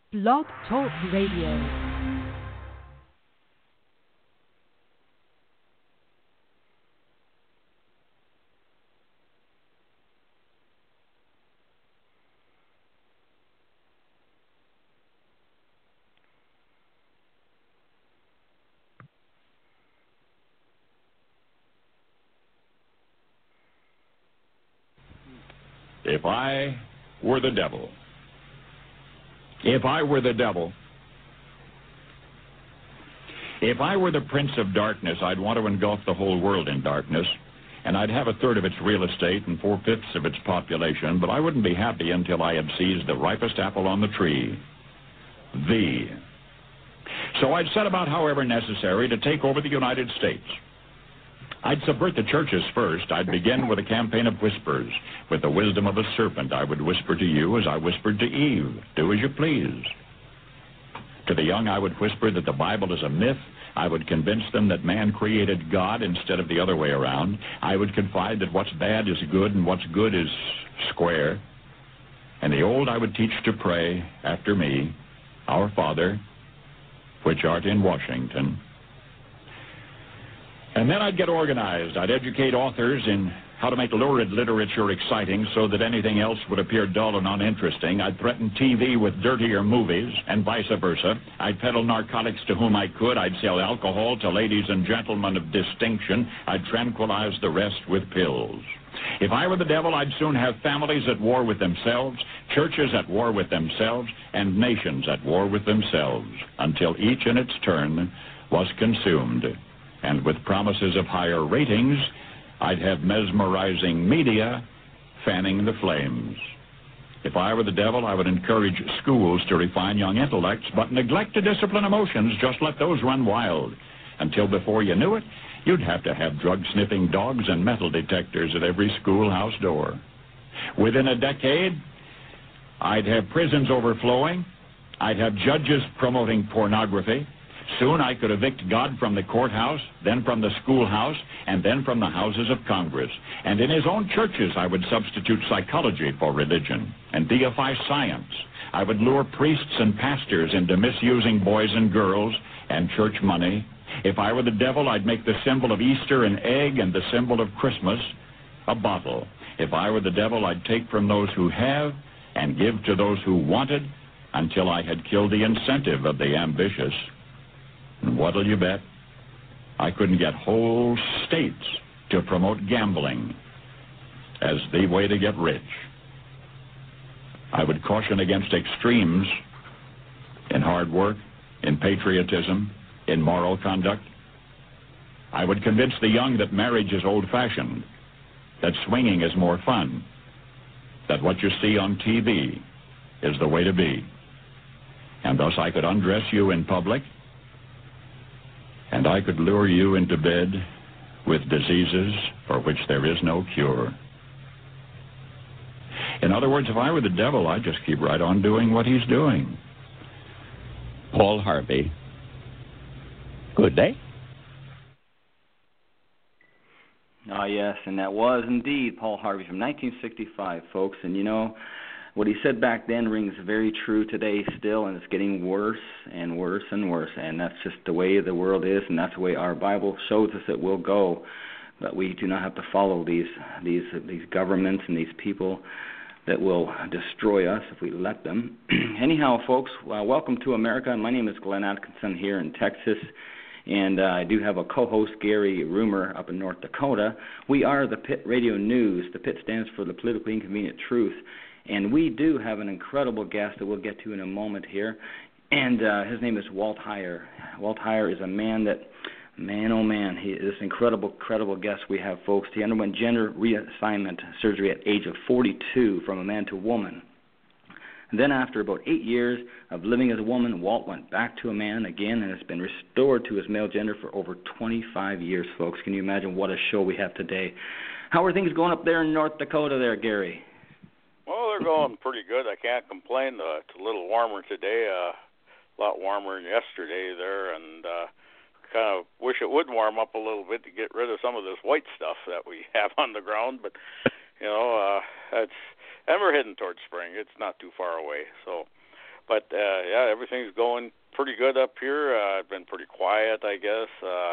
Blog Talk Radio. If I were the devil, if I were the devil, if I were the prince of darkness, I'd want to engulf the whole world in darkness, and I'd have a third of its real estate and 4/5 of its population, but I wouldn't be happy until I had seized the ripest apple on the tree, thee. So I'd set about, however necessary, to take over the United States. I'd subvert the churches first. I'd begin with a campaign of whispers. With the wisdom of a serpent, I would whisper to you as I whispered to Eve, do as you please. To the young, I would whisper that the Bible is a myth. I would convince them that man created God instead of the other way around. I would confide that what's bad is good and what's good is square. And the old I would teach to pray after me, Our Father, which art in Washington. And then I'd get organized. I'd educate authors in how to make lurid literature exciting so that anything else would appear dull and uninteresting. I'd threaten TV with dirtier movies and vice versa. I'd peddle narcotics to whom I could. I'd sell alcohol to ladies and gentlemen of distinction. I'd tranquilize the rest with pills. If I were the devil, I'd soon have families at war with themselves, churches at war with themselves, and nations at war with themselves, until each in its turn was consumed. And with promises of higher ratings, I'd have mesmerizing media fanning the flames. If I were the devil, I would encourage schools to refine young intellects, but neglect to discipline emotions. Just let those run wild. Until before you knew it, you'd have to have drug-sniffing dogs and metal detectors at every schoolhouse door. Within a decade, I'd have prisons overflowing. I'd have judges promoting pornography. Soon I could evict God from the courthouse, then from the schoolhouse, and then from the houses of Congress. And in his own churches, I would substitute psychology for religion and deify science. I would lure priests and pastors into misusing boys and girls and church money. If I were the devil, I'd make the symbol of Easter an egg and the symbol of Christmas a bottle. If I were the devil, I'd take from those who have and give to those who wanted until I had killed the incentive of the ambitious. And what'll you bet? I couldn't get whole states to promote gambling as the way to get rich. I would caution against extremes in hard work, in patriotism, in moral conduct. I would convince the young that marriage is old-fashioned, that swinging is more fun, that what you see on TV is the way to be. And thus I could undress you in public, and I could lure you into bed with diseases for which there is no cure. In other words, if I were the devil, I'd just keep right on doing what he's doing. Paul Harvey. Good day. Ah, yes, and that was indeed Paul Harvey from 1965, folks. And you know, what he said back then rings very true today still, and it's getting worse and worse and worse. And that's just the way the world is, and that's the way our Bible shows us it will go. But we do not have to follow these governments and these people that will destroy us if we let them. Anyhow, folks, welcome to America. My name is Glenn Atkinson here in Texas, and I do have a co-host, Gary Rumer, up in North Dakota. We are the Pit Radio News. The Pit stands for the Politically Inconvenient Truth. And we do have an incredible guest that we'll get to in a moment here. And his name is Walt Heyer. Walt Heyer is a man that, man, oh man, he is this incredible guest we have, folks. He underwent gender reassignment surgery at age of 42 from a man to a woman. And then after about 8 years of living as a woman, Walt went back to a man again and has been restored to his male gender for over 25 years, folks. Can you imagine what a show we have today? How are things going up there in North Dakota there, Gary? Well, they're going pretty good. I can't complain. It's a little warmer today, a lot warmer than yesterday there, and kind of wish it would warm up a little bit to get rid of some of this white stuff that we have on the ground. But, and we're heading towards spring. It's not too far away. So, But yeah, everything's going pretty good up here. I've been pretty quiet, I guess.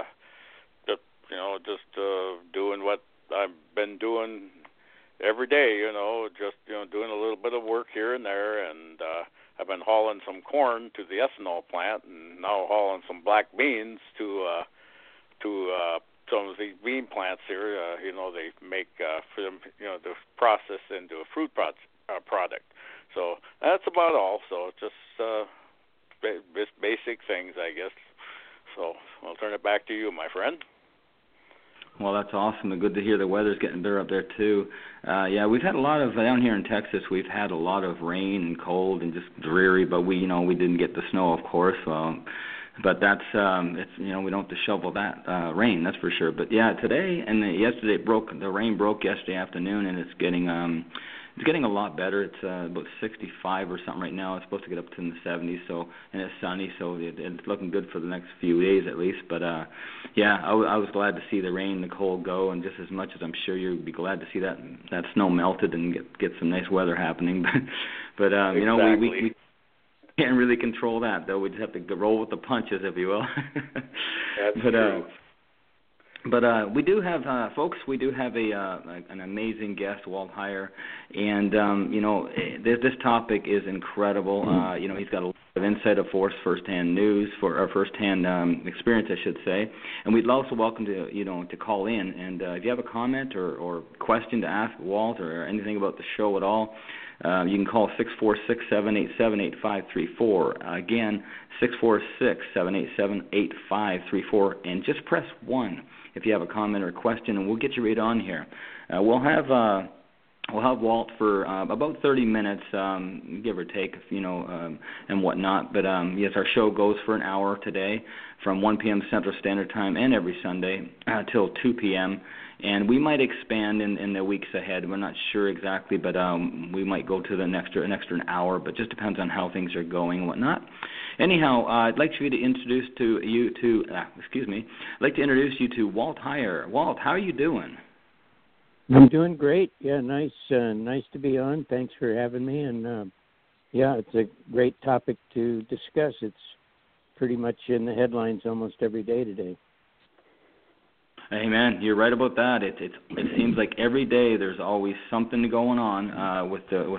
Just doing what I've been doing every day. Just doing a little bit of work here and there, and I've been hauling some corn to the ethanol plant, and now hauling some black beans to some of the bean plants here. They make for them, to process into a fruit product. So that's about all. So just basic things, I guess. So I'll turn it back to you, my friend. Well, that's awesome, and good to hear the weather's getting better up there too. Yeah, we've had a lot of down here in Texas. We've had a lot of rain and cold and just dreary, but we didn't get the snow, of course. But that's it's we don't have to shovel that rain, that's for sure. But yeah, today and yesterday the rain broke yesterday afternoon, and it's getting a lot better. It's about 65 or something right now. It's supposed to get up to in the 70s, and it's sunny, so it's looking good for the next few days at least. But yeah, I was glad to see the rain, the cold go, and just as much as I'm sure you'd be glad to see that snow melted and get some nice weather happening. But exactly. we can't really control that, though. We just have to roll with the punches, if you will. That's true. But we do have, folks, an amazing guest, Walt Heyer, and, this topic is incredible. He's got a lot of insight, of course, firsthand news, firsthand experience, I should say. And we'd also welcome to call in. And if you have a comment or question to ask Walt or anything about the show at all, you can call 646-787-8534. Again, 646-787-8534, and just press 1 if you have a comment or question, and we'll get you right on here. We'll have Walt for about 30 minutes, give or take, and whatnot. But yes, our show goes for an hour today, from 1 p.m. Central Standard Time, and every Sunday till 2 p.m. And we might expand in the weeks ahead. We're not sure exactly, but we might go to an extra hour, but just depends on how things are going and whatnot. Anyhow, I'd like you to introduce you to Walt Heyer. Walt, how are you doing? I'm doing great. Yeah, nice to be on. Thanks for having me. And yeah, it's a great topic to discuss. It's pretty much in the headlines almost every day today. Hey man, you're right about that. It seems like every day there's always something going on with the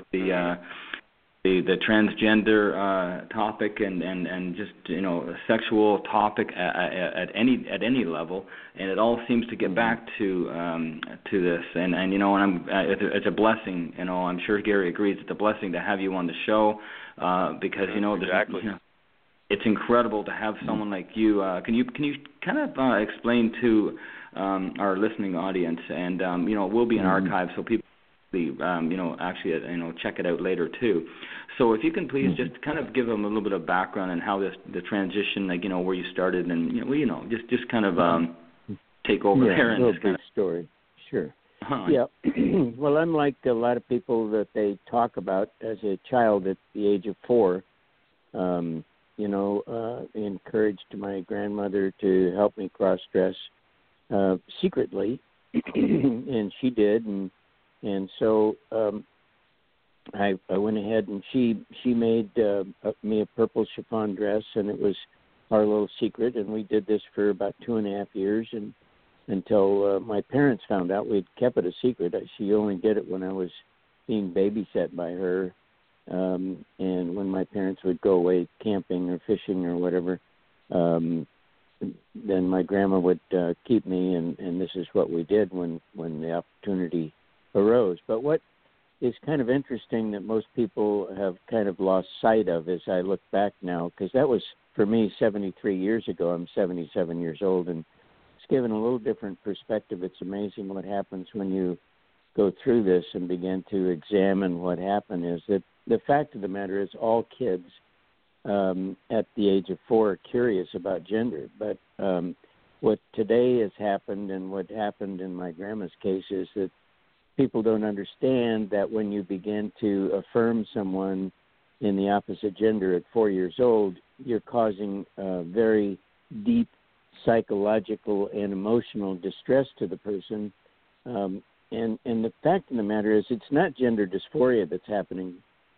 transgender topic and just sexual topic at any level, and it all seems to get back to this, and it's a blessing. I'm sure Gary agrees. It's a blessing to have you on the show because exactly. It's incredible to have someone like you. Can you kind of explain to our listening audience, and we'll be in archive, so people actually check it out later too. So if you can please just kind of give them a little bit of background on how the transition, where you started, and just kind of take over there and just kind of story. Sure. Yeah. Well, unlike a lot of people that they talk about, as a child at the age of 4, encouraged my grandmother to help me cross-dress secretly, and she did, and so I went ahead and she made me a purple chiffon dress, and it was our little secret, and we did this for about 2.5 years, and until my parents found out. We'd kept it a secret. She only did it when I was being babysat by her, and when my parents would go away camping or fishing or whatever, then my grandma would keep me, and this is what we did when the opportunity arose. But what is kind of interesting that most people have kind of lost sight of as I look back now, because that was, for me, 73 years ago. I'm 77 years old, and it's given a little different perspective. It's amazing what happens when you go through this and begin to examine what happened. Is that the fact of the matter is all kids at the age of 4 are curious about gender. But what today has happened, and what happened in my grandma's case, is that people don't understand that when you begin to affirm someone in the opposite gender at 4 years old, you're causing very deep psychological and emotional distress to the person. And the fact of the matter is, it's not gender dysphoria that's happening.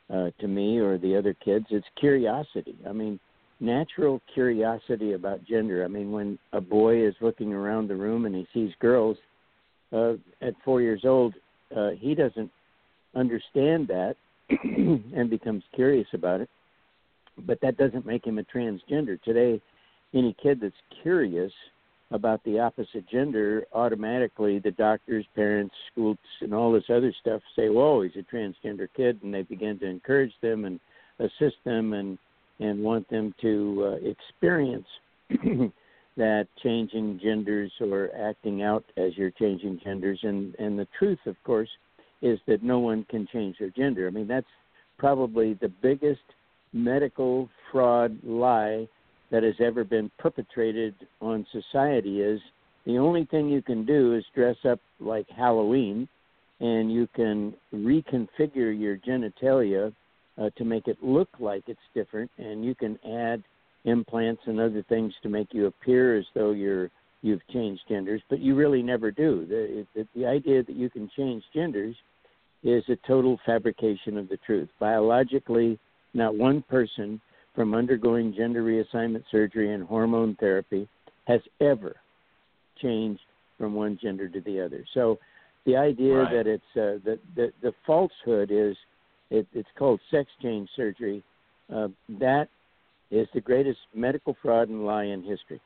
to me or the other kids. It's curiosity. I mean, natural curiosity about gender. I mean, when a boy is looking around the room and he sees girls at 4 years old, he doesn't understand that and becomes curious about it. But that doesn't make him a transgender. Today, any kid that's curious about the opposite gender, automatically the doctors, parents, schools, and all this other stuff say, whoa, he's a transgender kid, and they begin to encourage them and assist them and want them to experience that changing genders or acting out as you're changing genders. And the truth, of course, is that no one can change their gender. I mean, that's probably the biggest medical fraud lie that has ever been perpetrated on society. Is the only thing you can do is dress up like Halloween, and you can reconfigure your genitalia to make it look like it's different, and you can add implants and other things to make you appear as though you've changed genders, but you really never do. The idea that you can change genders is a total fabrication of the truth. Biologically, not one person from undergoing gender reassignment surgery and hormone therapy has ever changed from one gender to the other. So the idea that it's the falsehood is it's called sex change surgery. That is the greatest medical fraud and lie in history.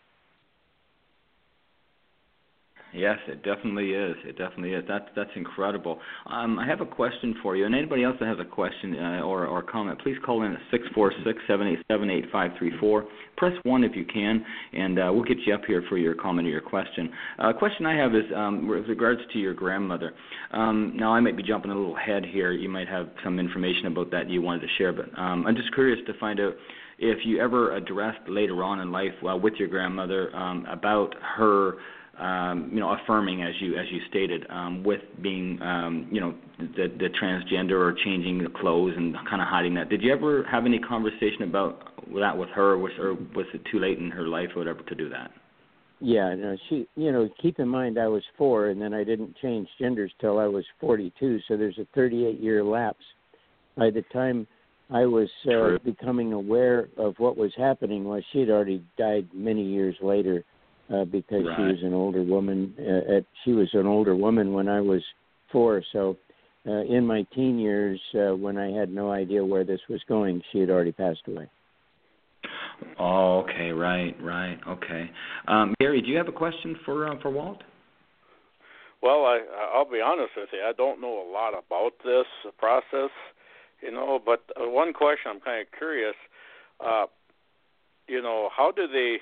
Yes, it definitely is. It definitely is. That's incredible. I have a question for you, and anybody else that has a question or comment, please call in at 646-787-8534. Press 1 if you can, and we'll get you up here for your comment or your question. A question I have is with regards to your grandmother. Now, I might be jumping a little ahead here. You might have some information about that you wanted to share, but I'm just curious to find out if you ever addressed later on in life with your grandmother about her affirming, as you stated, with being, the transgender or changing the clothes and kind of hiding that. Did you ever have any conversation about that with her, or was it too late in her life or whatever to do that? Yeah, no, she, keep in mind I was 4, and then I didn't change genders till I was 42, so there's a 38-year lapse. By the time I was becoming aware of what was happening, she had already died many years later. Because she was an older woman. She was an older woman when I was 4. So in my teen years, when I had no idea where this was going, she had already passed away. Oh, okay, right, okay. Gary, do you have a question for Walt? Well, I'll be honest with you. I don't know a lot about this process, but one question I'm kind of curious. How do the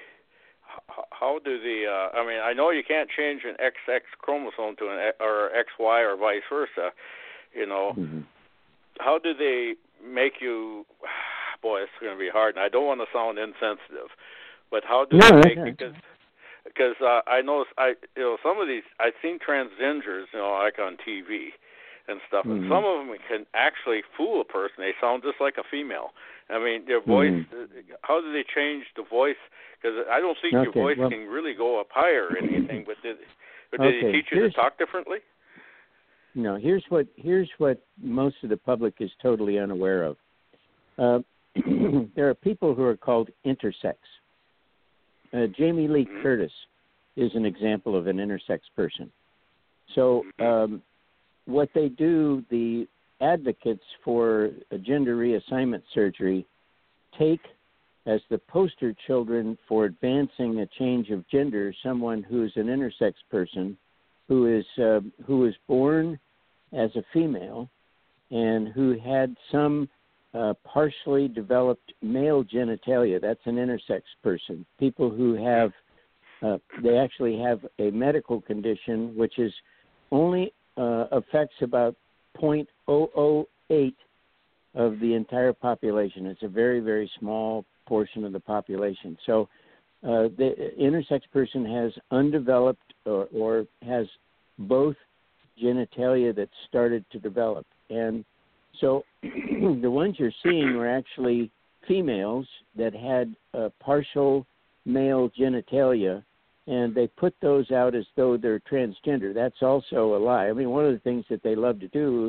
I know you can't change an XX chromosome to an or XY or vice versa, Mm-hmm. How do they make you, boy, it's going to be hard, and I don't want to sound insensitive, but how do they make, because I know, some of these, I've seen transgenders, like on TV and stuff, and some of them can actually fool a person. They sound just like a female. I mean, their voice, how do they change the voice? Because I don't think your voice can really go up higher or anything, but did they teach you to talk differently? No, here's what most of the public is totally unaware of. There are people who are called intersex. Jamie Lee Curtis is an example of an intersex person. So what they do, the advocates for gender reassignment surgery take as the poster children for advancing a change of gender someone who is an intersex person who is born as a female and who had some partially developed male genitalia. That's an intersex person. People who have they actually have a medical condition which is only affects about 0.008 of the entire population. It's a very, very small portion of the population. So the intersex person has undeveloped or has both genitalia that started to develop. And so the ones you're seeing were actually females that had partial male genitalia, and they put those out as though they're transgender. That's also a lie. I mean, one of the things that they love to do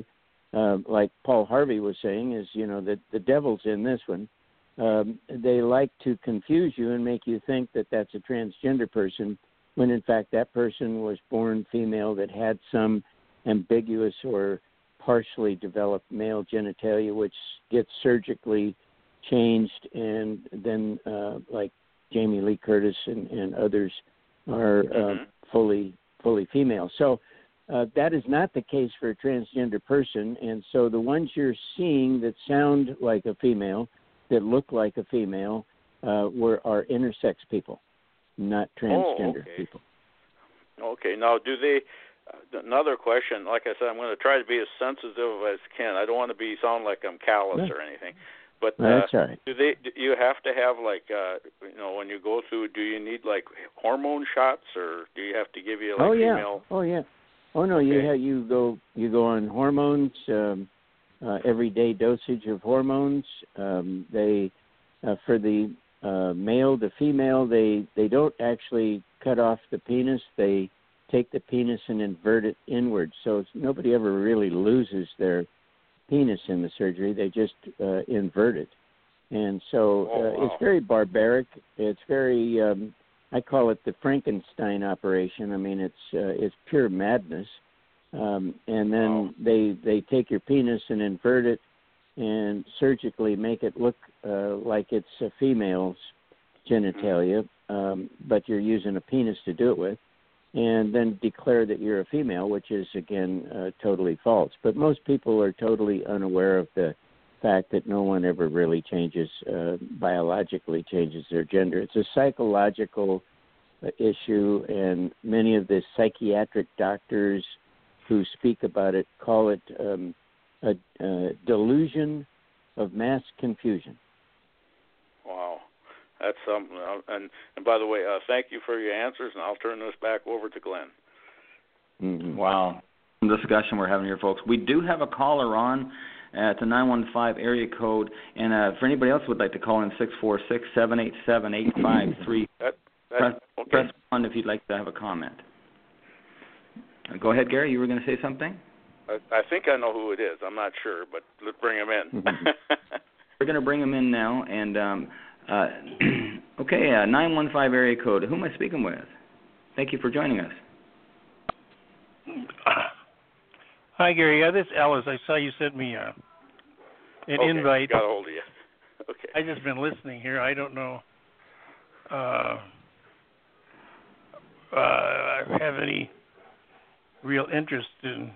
like Paul Harvey was saying, is, that the devil's in this one. They like to confuse you and make you think that that's a transgender person, when in fact that person was born female that had some ambiguous or partially developed male genitalia, which gets surgically changed, and then like Jamie Lee Curtis and others are fully female. So that is not the case for a transgender person, and so the ones you're seeing that sound like a female, that look like a female, are intersex people, not transgender people. Okay. Now, do they? Another question. Like I said, I'm going to try to be as sensitive as I can. I don't want to sound like I'm callous or anything. But that's all right. Do you have to have when you go through? Do you need like hormone shots, or do you have to give you like female? Oh yeah. Oh no, okay. you go on hormones, everyday dosage of hormones. They for the male to female, they don't actually cut off the penis. They take the penis and invert it inward. So nobody ever really loses their penis in the surgery. They just invert it. And so it's very barbaric. It's very, I call it the Frankenstein operation. I mean, it's pure madness. And then they take your penis and invert it and surgically make it look like it's a female's genitalia, but you're using a penis to do it with, and then declare that you're a female, which is, again, totally false. But most people are totally unaware of the fact that no one ever really biologically changes their gender. It's a psychological issue, and many of the psychiatric doctors who speak about it call it a delusion of mass confusion. Wow. That's something. And by the way, thank you for your answers, and I'll turn this back over to Glenn. Mm-hmm. Wow. Discussion we're having here, folks. We do have a caller on at the 915 area code, and for anybody else who would like to call in, 646-787-8533. Press 1 if you'd like to have a comment. Go ahead, Gary. You were going to say something? I think I know who it is. I'm not sure, but let's bring him in. We're going to bring him in now, and 915 area code. Who am I speaking with? Thank you for joining us. Hi, Gary. Yeah, this is Ellis. I saw you sent me an invite. Got a hold of you. Okay. I just been listening here. I don't know. I have any real interest in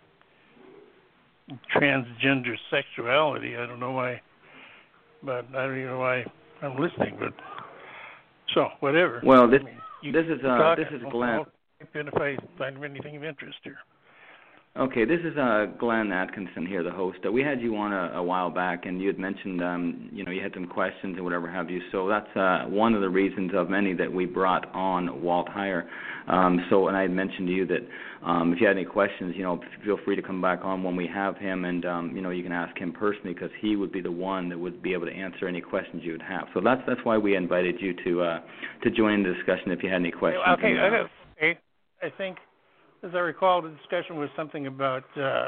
transgender sexuality. I don't know why, but I don't even know why I'm listening. But so whatever. Well, this is Glenn. I'll if I find anything of interest here. Okay, this is Glenn Atkinson here, the host. We had you on a while back, and you had mentioned, you had some questions and whatever have you. So that's one of the reasons of many that we brought on Walt Heyer. And I had mentioned to you that if you had any questions, feel free to come back on when we have him, and you can ask him personally, because he would be the one that would be able to answer any questions you would have. So that's why we invited you to join the discussion if you had any questions. Okay, I think. As I recall, the discussion was something about,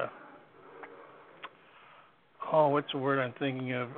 what's the word I'm thinking of?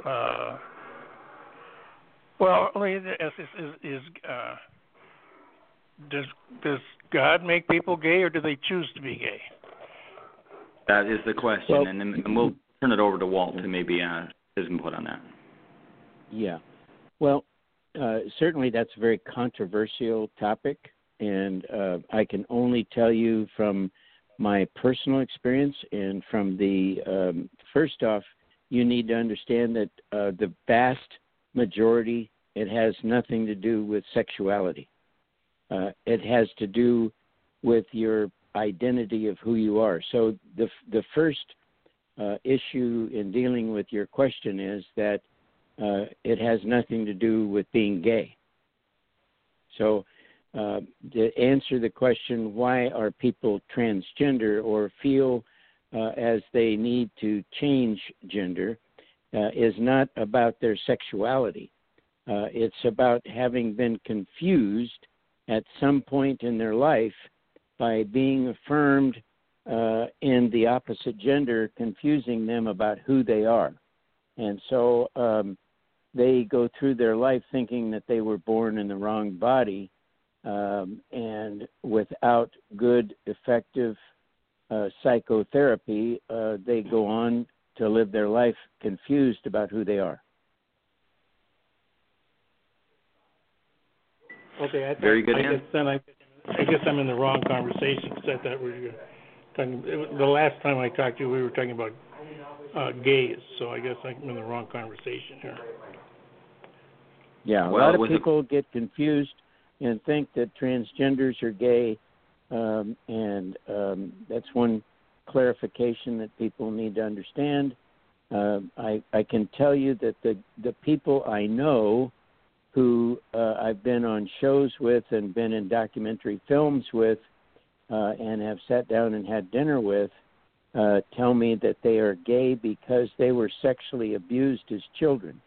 Does God make people gay, or do they choose to be gay? That is the question, and then we'll turn it over to Walt to maybe his input on that. Yeah. Well, certainly that's a very controversial topic. And I can only tell you from my personal experience, and from the first off, you need to understand that the vast majority, it has nothing to do with sexuality. It has to do with your identity of who you are. So the first issue in dealing with your question is that it has nothing to do with being gay. So to answer the question, why are people transgender or feel as they need to change gender, is not about their sexuality. It's about having been confused at some point in their life by being affirmed in the opposite gender, confusing them about who they are. And so they go through their life thinking that they were born in the wrong body, and without good, effective psychotherapy, they go on to live their life confused about who they are. Okay, Very good. I guess I'm in the wrong conversation because I thought we were talking. The last time I talked to you, we were talking about gays. So I guess I'm in the wrong conversation here. Yeah, a lot of people get confused and think that transgenders are gay, and that's one clarification that people need to understand. I can tell you that the people I know who I've been on shows with and been in documentary films with and have sat down and had dinner with tell me that they are gay because they were sexually abused as children.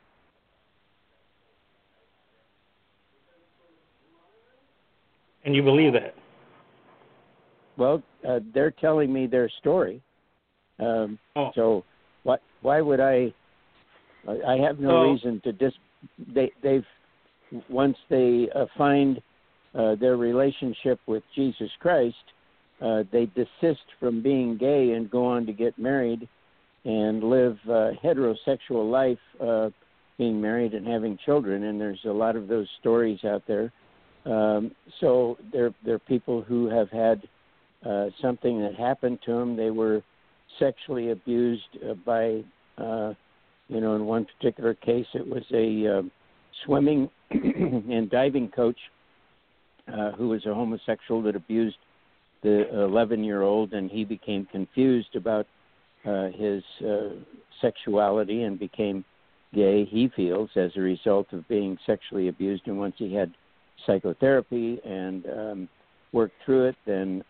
And you believe that? Well, they're telling me their story. So why would I have no reason to they've once they find their relationship with Jesus Christ, they desist from being gay and go on to get married and live heterosexual life, being married and having children. And there's a lot of those stories out there. So they're people who have had something that happened to them. They were sexually abused by, in one particular case, it was a swimming and diving coach who was a homosexual that abused the 11-year-old, and he became confused about his sexuality and became gay, he feels, as a result of being sexually abused. And once he had psychotherapy and worked through it, then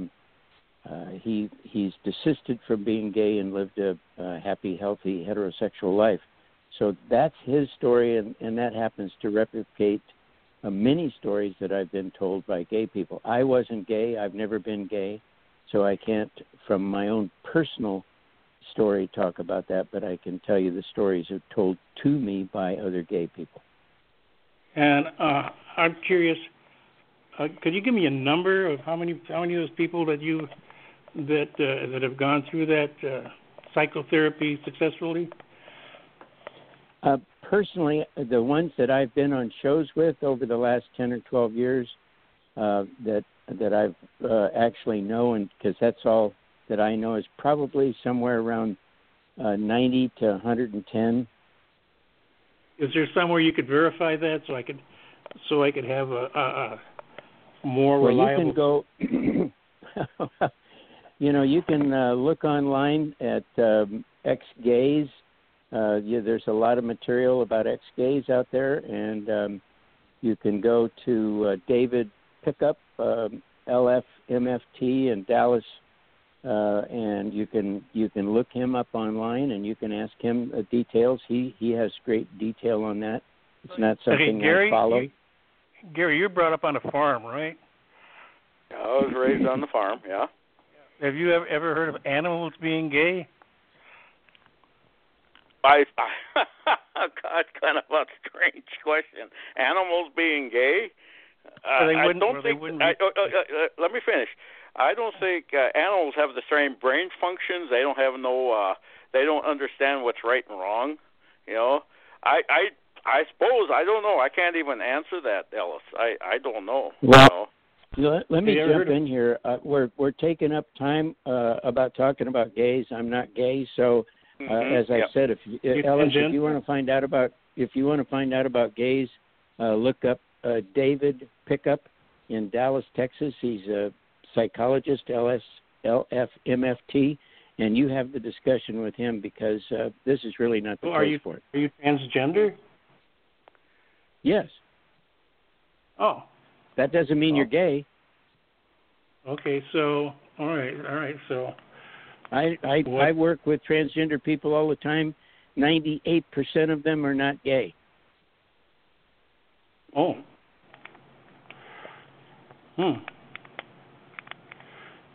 he's desisted from being gay and lived a happy, healthy, heterosexual life. So that's his story, and that happens to replicate many stories that I've been told by gay people. I wasn't gay. I've never been gay, so I can't, from my own personal story, talk about that, but I can tell you the stories are told to me by other gay people. And I'm curious, could you give me a number of how many of those people that have gone through that psychotherapy successfully? Personally, the ones that I've been on shows with over the last 10 or 12 years that I've actually know, and because that's all that I know, is probably somewhere around 90 to 110. Is there somewhere you could verify that so I could have a more reliable? You can go. You can look online at ex-gays. There's a lot of material about ex-gays out there, and you can go to David Pickup, LFMFT in Dallas, and you can look him up online, and you can ask him details. He has great detail on that. It's not something Gary, I follow. Gary, you're brought up on a farm, right? Yeah, I was raised on the farm. Yeah. Have you ever heard of animals being gay? God, kind of a strange question. Animals being gay? Let me finish. I don't think animals have the same brain functions. They don't have they don't understand what's right and wrong. I suppose, I don't know. I can't even answer that, Ellis. I don't know. Well, let me jump in here. We're taking up time about talking about gays. I'm not gay, so as I said, Ellis, if you want to find out about gays, look up David Pickup in Dallas, Texas. He's a psychologist, LFMFT, and you have the discussion with him because this is really not the place for it. Are you transgender? Yes. Oh. That doesn't mean you're gay. Okay, so all right. So I work with transgender people all the time. 98% of them are not gay. Oh.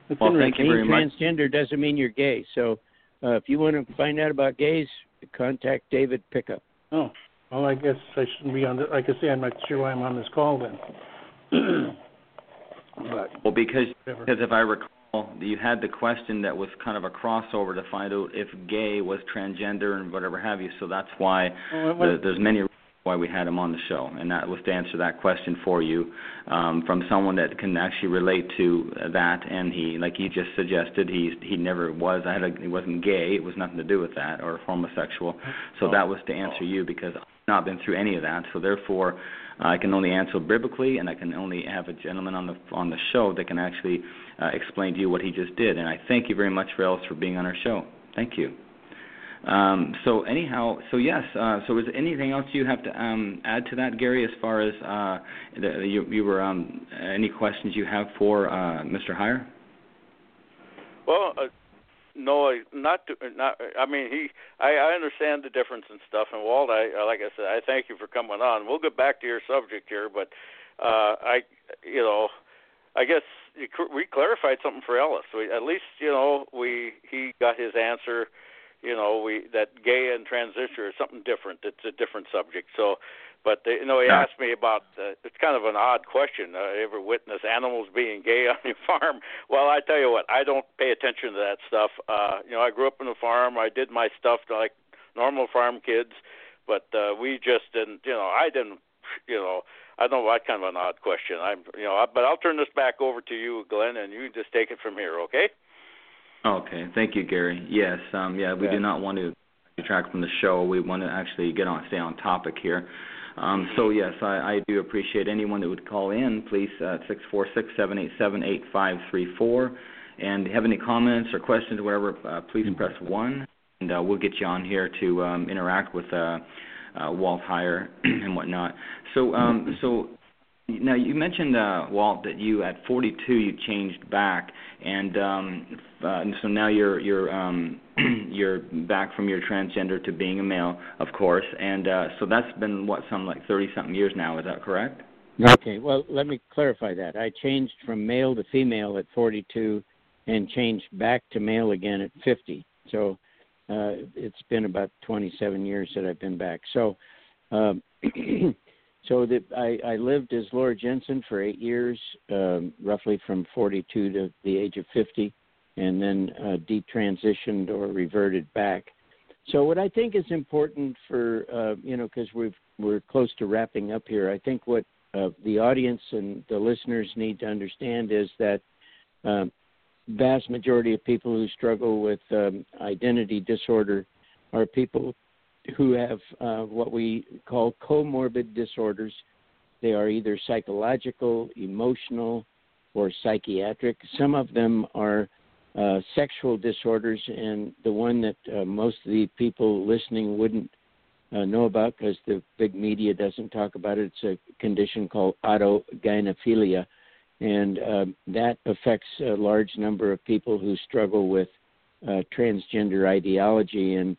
That's well, interesting. thank you very much. Transgender doesn't mean you're gay. So if you want to find out about gays, contact David Pickup. Oh, well, I guess I shouldn't be on. Like I say, I'm not sure why I'm on this call then. But well, because whatever. if I recall, you had the question that was kind of a crossover to find out if gay was transgender and whatever have you. So that's why there's many reasons why we had him on the show, and that was to answer that question for you from someone that can actually relate to that. And he, like you just suggested, he never was. He wasn't gay. It was nothing to do with that, or homosexual. So that was to answer you, because I've not been through any of that. So therefore, I can only answer biblically, and I can only have a gentleman on the show that can actually explain to you what he just did. And I thank you very much, Ellis, for being on our show. Thank you. So anyhow, so yes. So is there anything else you have to add to that, Gary, as far as you were any questions you have for Mr. Heyer? Well, no, not. I mean, I understand the difference and stuff. And Walt, like I said, I thank you for coming on. We'll get back to your subject here, but I guess we clarified something for Ellis. At least, he got his answer. That gay and transgender is something different. It's a different subject. So, but he asked me about. It's kind of an odd question. Ever witness animals being gay on your farm? Well, I tell you what, I don't pay attention to that stuff. I grew up on a farm. I did my stuff like normal farm kids, but we just didn't. I didn't. I don't know what kind of an odd question. But I'll turn this back over to you, Glenn, and you just take it from here, okay? Okay, thank you, Gary. Yes, we do not want to detract from the show. We want to actually stay on topic here. So yes, I do appreciate anyone that would call in. Please, 646-787-8534. And if you have any comments or questions or whatever, please press 1, and we'll get you on here to interact with Walt Heyer and whatnot. So now you mentioned, Walt, that you at 42 you changed back, and so now you're back from your transgender to being a male, of course, and so that's been something like 30-something years now. Is that correct? Okay. Well, let me clarify that. I changed from male to female at 42, and changed back to male again at 50. So it's been about 27 years that I've been back. So. So I lived as Laura Jensen for 8 years, roughly from 42 to the age of 50, and then detransitioned or reverted back. So what I think is important for, because we're close to wrapping up here, I think what the audience and the listeners need to understand is that vast majority of people who struggle with identity disorder are people who have what we call comorbid disorders. They are either psychological, emotional, or psychiatric. Some of them are sexual disorders, and the one that most of the people listening wouldn't know about because the big media doesn't talk about it. It's a condition called autogynephilia, and that affects a large number of people who struggle with transgender ideology, and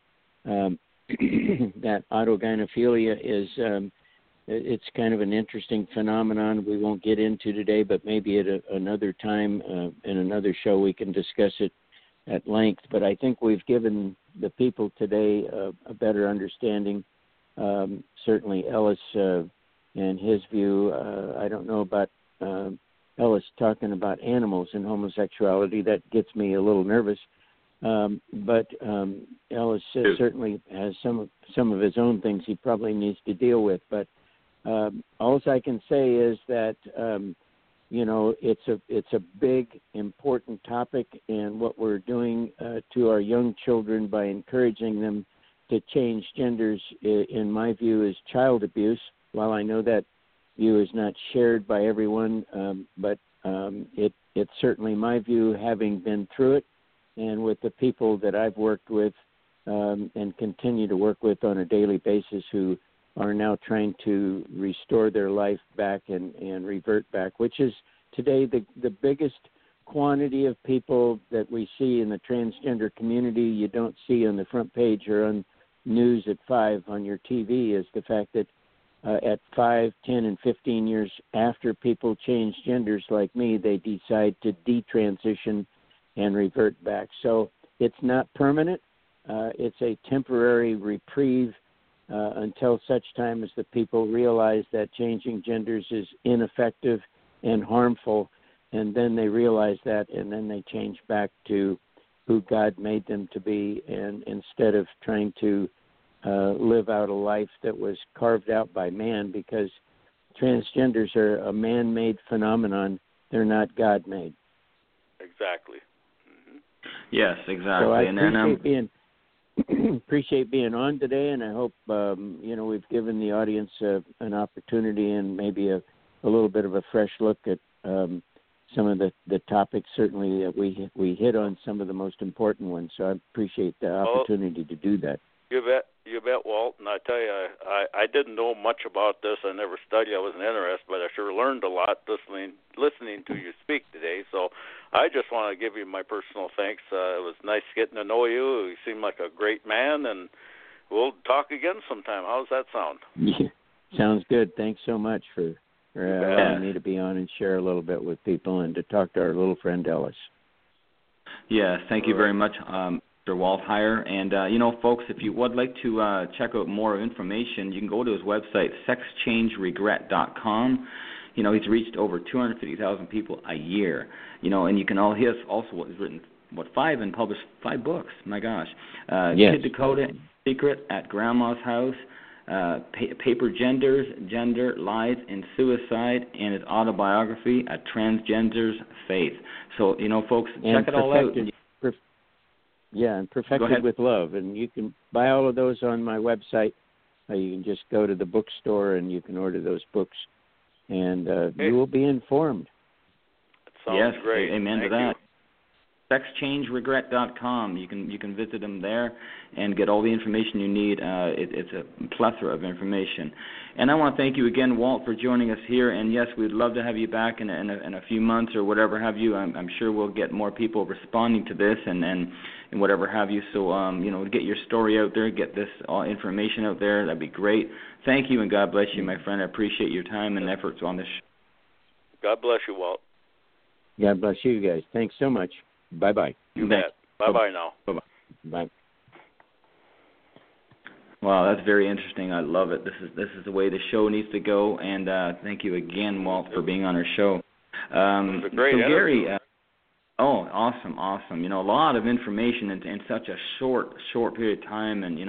that autogynephilia is it's kind of an interesting phenomenon we won't get into today, but maybe at another time in another show we can discuss it at length. But I think we've given the people today a better understanding. Certainly Ellis and his view, I don't know about Ellis talking about animals and homosexuality. That gets me a little nervous. But Ellis certainly has some of his own things he probably needs to deal with. But all I can say is that it's a big, important topic, and what we're doing to our young children by encouraging them to change genders, in my view, is child abuse. While I know that view is not shared by everyone, but it's certainly my view, having been through it. And with the people that I've worked with and continue to work with on a daily basis who are now trying to restore their life back and revert back, which is today the biggest quantity of people that we see in the transgender community you don't see on the front page or on news at 5 on your TV, is the fact that at 5, 10, and 15 years after people change genders like me, they decide to detransition and revert back. So it's not permanent. It's a temporary reprieve until such time as the people realize that changing genders is ineffective and harmful, and then they realize that, and then they change back to who God made them to be, and instead of trying to live out a life that was carved out by man, because transgenders are a man-made phenomenon. They're not God-made. Exactly. Mm-hmm. Yes, exactly. So I appreciate being on today, and I hope we've given the audience an opportunity and maybe a little bit of a fresh look at some of the topics. Certainly, that we hit on some of the most important ones. So I appreciate the opportunity to do that. You bet, Walt. And I tell you, I didn't know much about this. I never studied. I wasn't interested, but I sure learned a lot listening to you speak today. So I just want to give you my personal thanks. It was nice getting to know you. You seem like a great man, and we'll talk again sometime. How does that sound? Yeah, sounds good. Thanks so much for allowing me to be on and share a little bit with people and to talk to our little friend Ellis. Yes, thank you very much, Mr. Walt Heyer. And, folks, if you would like to check out more information, you can go to his website, sexchangeregret.com. He's reached over 250,000 people a year. And you can he has also written, 5 and published 5 books. My gosh. Yes. Kid Dakota, Secret, At Grandma's House, Paper Genders, Gender, Lies, and Suicide, and his autobiography, A Transgender's Faith. So, folks, check it all out. And Perfected with Love. And you can buy all of those on my website. You can just go to the bookstore and you can order those books. And you will be informed. That sounds great. Amen Thank to that. You. Sexchangeregret.com. You can visit them there and get all the information you need. It's a plethora of information. And I want to thank you again, Walt, for joining us here. And yes, we'd love to have you back in a few months or whatever have you. I'm sure we'll get more people responding to this and whatever have you. So get your story out there, get this information out there. That'd be great. Thank you, and God bless you, my friend. I appreciate your time and efforts on this show. God bless you, Walt. God bless you guys. Thanks so much. Bye-bye. You bet. Bye-bye now. Bye-bye. Bye. Wow, that's very interesting. I love it. This is the way the show needs to go. And thank you again, Walt, for being on our show. It was a great interview. Gary, awesome. A lot of information in such a short period of time, and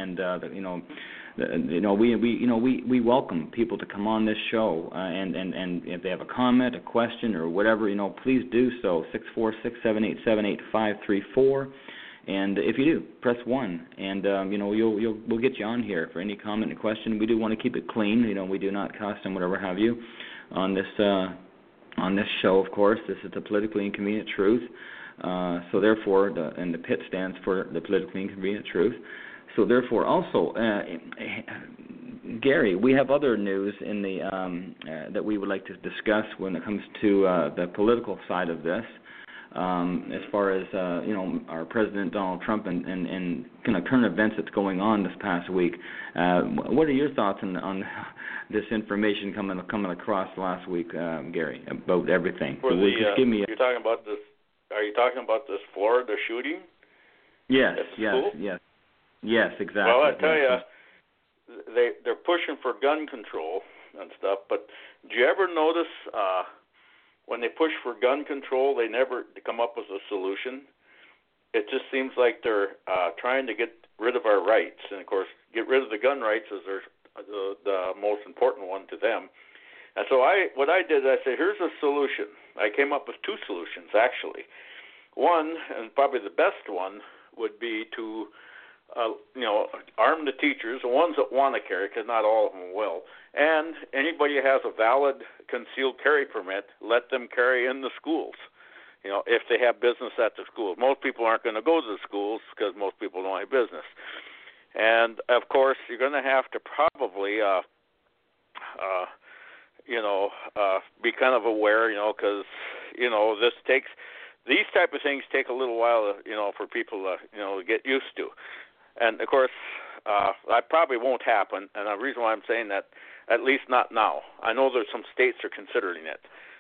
we welcome people to come on this show, and if they have a comment, a question, or whatever, please do so. 646-787-8534, and if you do, press 1, and we'll get you on here for any comment and question. We do want to keep it clean. We do not custom whatever have you on this show. Of course, this is the Politically Inconvenient Truth. So therefore, and the PIT stands for the Politically Inconvenient Truth. So therefore, also, Gary, we have other news in the that we would like to discuss when it comes to the political side of this, as far as our President Donald Trump and kind of current events that's going on this past week. What are your thoughts on this information coming across last week, Gary, about everything? You're talking about this? Are you talking about this Florida shooting? Yes, exactly. Well, I tell you, they're pushing for gun control and stuff. But do you ever notice when they push for gun control, they never come up with a solution? It just seems like they're trying to get rid of our rights, and of course, get rid of the gun rights is the most important one to them. And so what I did, I said, here's a solution. I came up with 2 solutions, actually. One, and probably the best one, would be to arm the teachers, the ones that want to carry, because not all of them will, and anybody who has a valid concealed carry permit, let them carry in the schools, if they have business at the schools. Most people aren't going to go to the schools because most people don't have business. And, of course, you're going to have to probably, be kind of aware, because, these type of things take a little while, for people to, get used to. And, of course, that probably won't happen, and the reason why I'm saying that, at least not now. I know there's some states are considering it.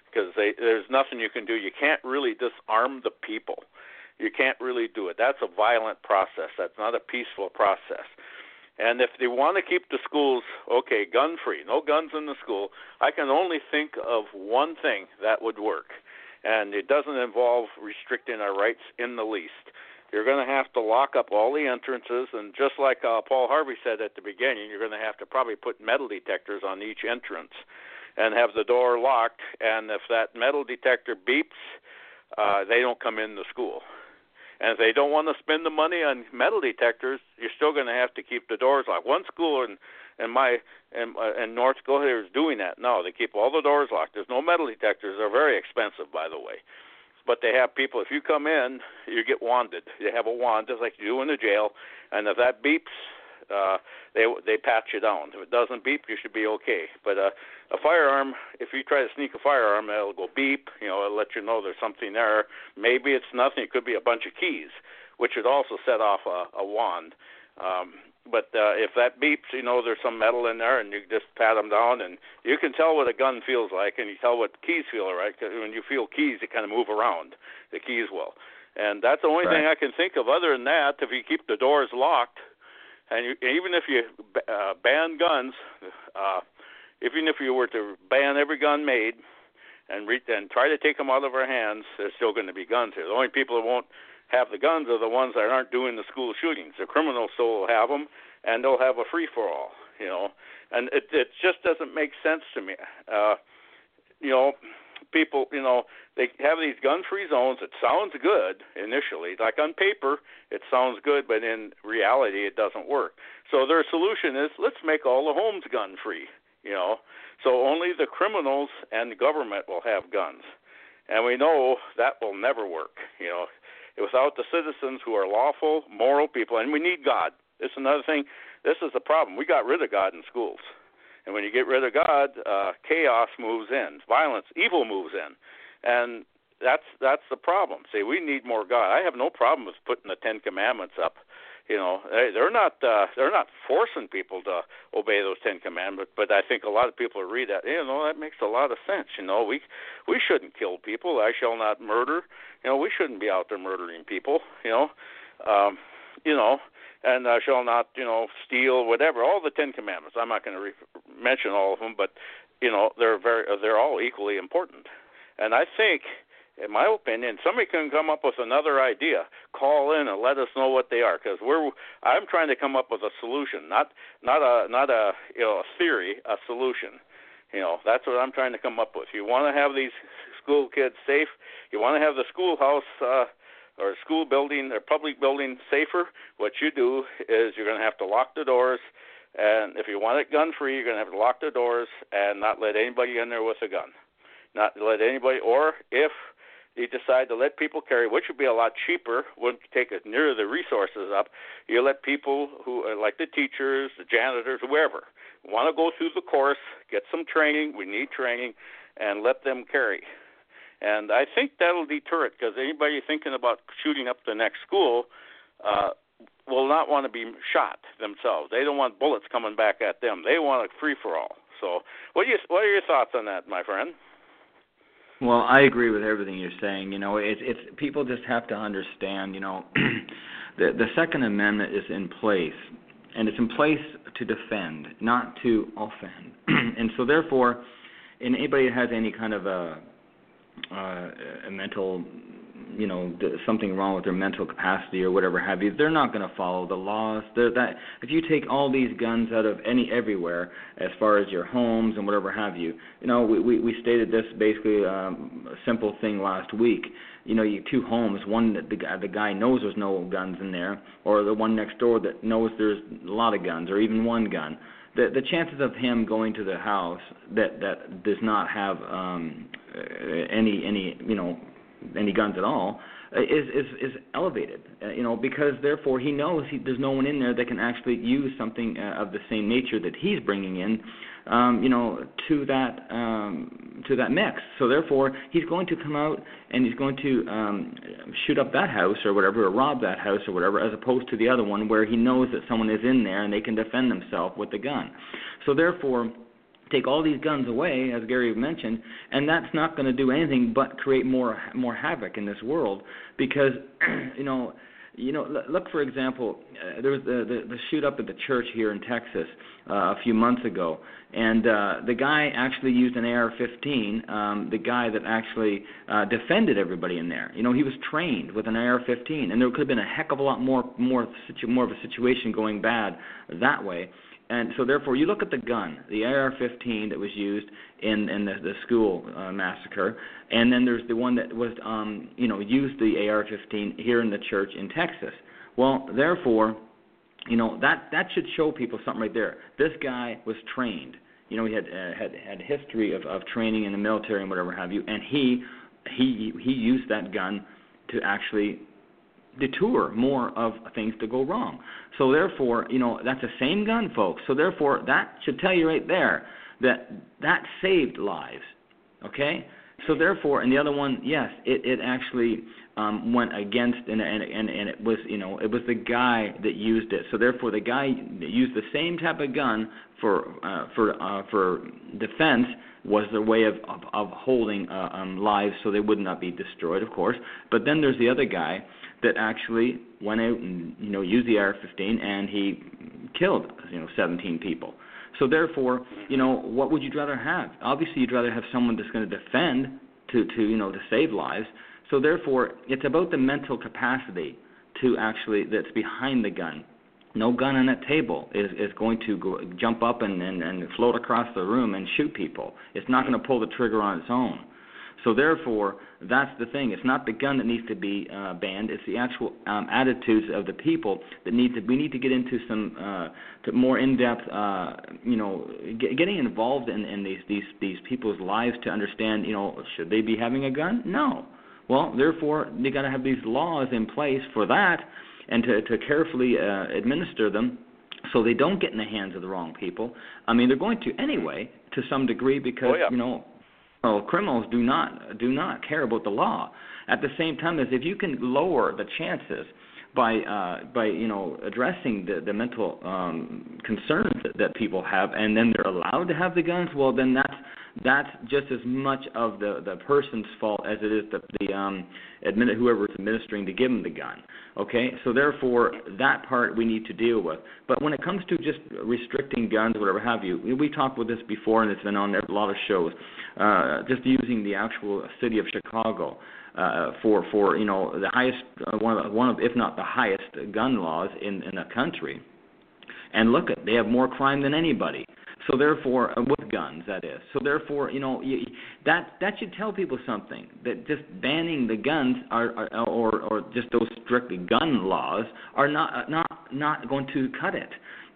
because there's nothing you can do. You can't really disarm the people. You can't really do it. That's a violent process. That's not a peaceful process. And if they want to keep the schools, okay, gun-free, no guns in the school, I can only think of one thing that would work, and it doesn't involve restricting our rights in the least. You're going to have to lock up all the entrances, and just like Paul Harvey said at the beginning, you're going to have to probably put metal detectors on each entrance and have the door locked, and if that metal detector beeps, they don't come in the school. And if they don't want to spend the money on metal detectors, you're still going to have to keep the doors locked. One school in North Dakota is doing that. No, they keep all the doors locked. There's no metal detectors. They're very expensive, by the way. But they have people, if you come in, you get wanded. They have a wand, just like you do in the jail. And if that beeps, they pat you down. If it doesn't beep, you should be okay. But a firearm, if you try to sneak a firearm, it'll go beep. It'll let you know there's something there. Maybe it's nothing. It could be a bunch of keys, which would also set off a wand. But if that beeps, there's some metal in there, and you just pat them down, and you can tell what a gun feels like, and you tell what keys feel like. Because when you feel keys, they kind of move around. The keys will. And that's the only thing I can think of. Other than that, if you keep the doors locked, and even if you ban guns, even if you were to ban every gun made and try to take them out of our hands, there's still going to be guns here. The only people that won't have the guns are the ones that aren't doing the school shootings. The criminals still will have them, and they'll have a free-for-all, And it just doesn't make sense to me. People, they have these gun-free zones. It sounds good initially. Like on paper, it sounds good, but in reality, it doesn't work. So their solution is, let's make all the homes gun-free, So only the criminals and the government will have guns. And we know that will never work, Without the citizens who are lawful, moral people, and we need God. This is another thing. This is the problem. We got rid of God in schools. And when you get rid of God, chaos moves in, violence, evil moves in, and that's the problem. See, we need more God. I have no problem with putting the Ten Commandments up. They're not forcing people to obey those Ten Commandments, but I think a lot of people read that. That makes a lot of sense. We shouldn't kill people. I shall not murder. We shouldn't be out there murdering people. And shall not, steal, whatever. All the Ten Commandments. I'm not going to mention all of them, but they're all equally important. And I think, in my opinion, somebody can come up with another idea. Call in and let us know what they are, because I'm trying to come up with a solution, not a theory, a solution. That's what I'm trying to come up with. You want to have these school kids safe. You want to have the schoolhouse or school building or public building safer. What you do is you're going to have to lock the doors, and if you want it gun-free, you're going to have to lock the doors and not let anybody in there with a gun. Not let anybody, or if you decide to let people carry, which would be a lot cheaper, wouldn't take as near the resources up, you let people who are like the teachers, the janitors, whoever, want to go through the course, get some training, we need training, and let them carry. And I think that'll deter it, because anybody thinking about shooting up the next school will not want to be shot themselves. They don't want bullets coming back at them. They want a free-for-all. So what are your thoughts on that, my friend? Well, I agree with everything you're saying. It's people just have to understand, the Second Amendment is in place, and it's in place to defend, not to offend. And so therefore, anybody that has any kind of a mental, something wrong with their mental capacity or whatever have you, they're not going to follow the laws. If you take all these guns out of everywhere, as far as your homes and whatever have you, we stated this basically a simple thing last week. You two homes, one that the guy knows there's no guns in there, or the one next door that knows there's a lot of guns, or even one gun. The chances of him going to the house that does not have any guns at all is elevated, because therefore he knows there's no one in there that can actually use something of the same nature that he's bringing in, to that mix. So therefore he's going to come out and he's going to shoot up that house or whatever, or rob that house or whatever, as opposed to the other one where he knows that someone is in there and they can defend themselves with the gun. So therefore, take all these guns away, as Gary mentioned, and that's not going to do anything but create more havoc in this world. Because look, for example, there was the shoot up at the church here in Texas a few months ago, and the guy actually used an AR-15. The guy that actually defended everybody in there, he was trained with an AR-15, and there could have been a heck of a lot more of a situation going bad that way. And so, therefore, you look at the gun, the AR-15 that was used in the school massacre, and then there's the one that was, used the AR-15 here in the church in Texas. Well, therefore, that should show people something right there. This guy was trained. He had a history of training in the military and whatever have you, and he used that gun to actually deter more of things to go wrong. So therefore, that's the same gun, folks. So therefore, that should tell you right there that saved lives. Okay? So therefore, and the other one, yes, it actually went against, and it was, it was the guy that used it. So therefore, the guy that used the same type of gun for defense was the way of holding lives so they would not be destroyed, of course. But then there's the other guy that actually went out and used the AR-15, and he killed 17 people. So therefore, what would you rather have? Obviously, you'd rather have someone that's going to defend to save lives. So therefore, it's about the mental capacity that's behind the gun. No gun on that table is going to jump up and float across the room and shoot people. It's not going to pull the trigger on its own. So therefore, that's the thing. It's not the gun that needs to be banned. It's the actual attitudes of the people that we need to get into some more in-depth, getting involved in these people's lives to understand, should they be having a gun? No. Well, therefore, they got to have these laws in place for that, and to carefully administer them so they don't get in the hands of the wrong people. I mean, they're going to anyway to some degree because, criminals do not care about the law. At the same time, as if you can lower the chances by addressing the mental concerns that people have, and then they're allowed to have the guns, well, then that's just as much of the person's fault as it is whoever is administering to give them the gun. Okay, so therefore that part we need to deal with. But when it comes to just restricting guns, whatever have you, we talked with this before, and it's been on a lot of shows. Just using the actual city of Chicago for the highest one of if not the highest gun laws in the country, and look at they have more crime than anybody. So therefore, with guns, that is. So therefore, that should tell people something. That just banning the guns or just those strict gun laws are not going to cut it.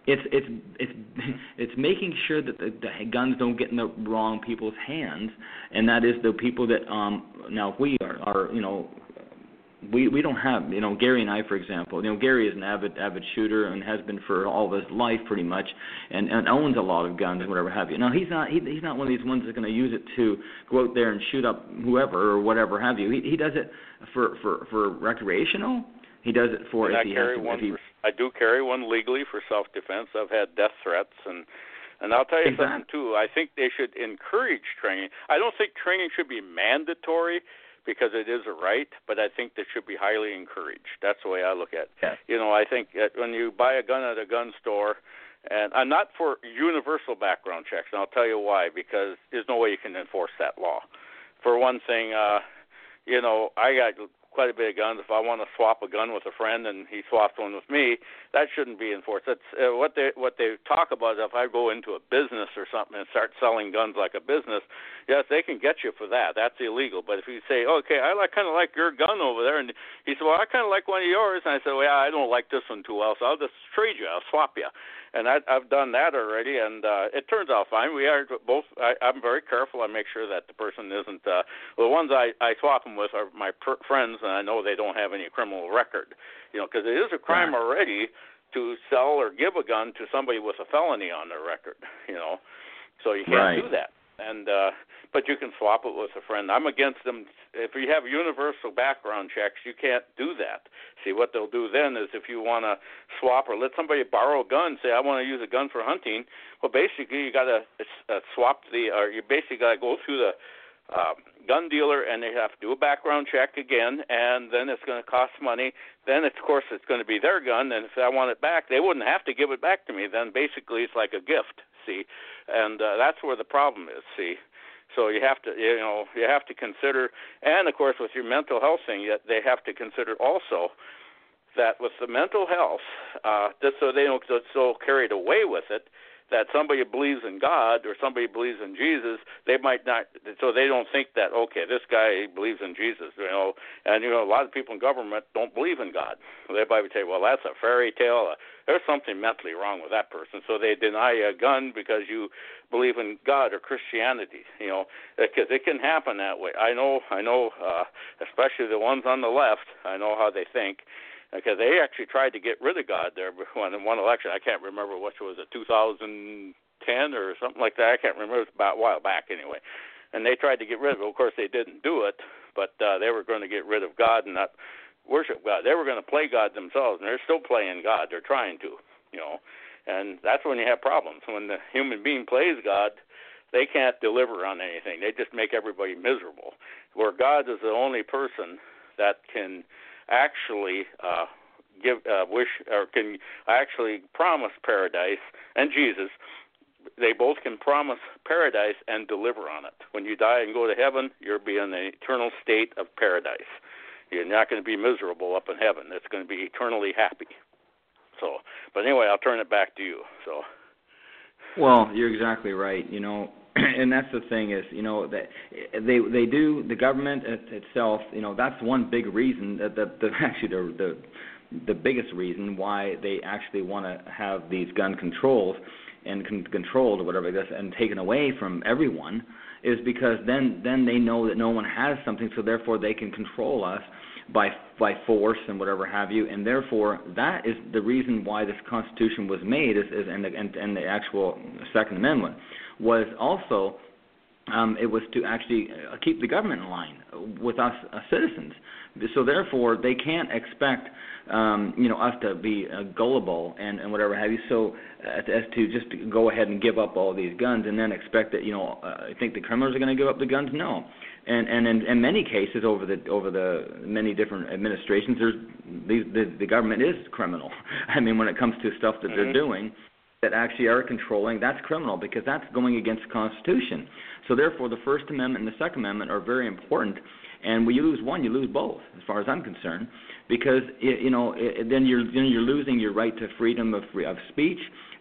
It's making sure that the guns don't get in the wrong people's hands, and that is the people that now if we are we don't have, Gary and I, for example, Gary is an avid shooter and has been for all of his life pretty much, and owns a lot of guns and whatever have you. Now he's not one of these ones that's going to use it to go out there and shoot up whoever or whatever have you. He does it for recreational. He does it for I do carry one legally for self-defense. I've had death threats, and I'll tell you something too. I think they should encourage training. I don't think training should be mandatory, because it is a right, but I think that should be highly encouraged. That's the way I look at it. Yeah. I think that when you buy a gun at a gun store, and I'm not for universal background checks, and I'll tell you why, because there's no way you can enforce that law. For one thing, I got quite a bit of guns. If I want to swap a gun with a friend and he swaps one with me, that shouldn't be enforced. That's what they talk about is if I go into a business or something and start selling guns like a business, yes, they can get you for that. That's illegal. But if you say, okay, I kind of like your gun over there, and he said, well, I kind of like one of yours, and I said, well, yeah, I don't like this one too well, so I'll just trade you. I'll swap you. And I've done that already, and it turns out fine. We are both. I'm very careful. I make sure that the person isn't. The ones I swap them with are my friends, and I know they don't have any criminal record. Because it is a crime already to sell or give a gun to somebody with a felony on their record. So you can't do that. and but you can swap it with a friend. I'm against them. If you have universal background checks, you can't do that. See, what they'll do then is if you want to swap or let somebody borrow a gun, say I want to use a gun for hunting, well, basically you got to swap or you basically got to go through the gun dealer, and they have to do a background check again, and then it's going to cost money. Then, of course, it's going to be their gun, and if I want it back, they wouldn't have to give it back to me. Then basically it's like a gift, see, and that's where the problem is, see. So you have to consider, and of course with your mental health thing, they have to consider also that with the mental health, just so they don't get so carried away with it, that somebody believes in God or somebody believes in Jesus, they might not, so they don't think that, okay, this guy believes in Jesus, and a lot of people in government don't believe in God. They might say, well, that's a fairy tale. There's something mentally wrong with that person, so they deny a gun because you believe in God or Christianity, because it can happen that way. I know, especially the ones on the left, I know how they think. Because they actually tried to get rid of God there in one election. I can't remember which was it, 2010 or something like that. I can't remember. It was about a while back anyway. And they tried to get rid of it. Of course, they didn't do it, but they were going to get rid of God and not worship God. They were going to play God themselves, and they're still playing God. They're trying to, And that's when you have problems. When the human being plays God, they can't deliver on anything. They just make everybody miserable. Where God is the only person that can actually can actually promise paradise, and Jesus, they both can promise paradise and deliver on it. When you die and go to heaven, you'll be in the eternal state of paradise. You're not going to be miserable up in heaven. It's going to be eternally happy. So, but anyway, I'll turn it back to you. So. Well, you're exactly right. And that's the thing is, that they do, the government itself, that's one big reason that the biggest reason why they actually want to have these gun controls and controlled or whatever this and taken away from everyone is because then they know that no one has something, so therefore they can control us by force and whatever have you, and therefore that is the reason why this Constitution was made and the actual Second Amendment was also it was to actually keep the government in line with us citizens. So therefore they can't expect us to be gullible and whatever have you. So as to just go ahead and give up all these guns and then expect that I think the criminals are going to give up the guns. No. And in many cases over the many different administrations, the government is criminal. I mean, when it comes to stuff that they're doing that actually are controlling, that's criminal because that's going against the Constitution. So therefore, the First Amendment and the Second Amendment are very important. And when you lose one, you lose both, as far as I'm concerned, because then you're losing your right to freedom of speech,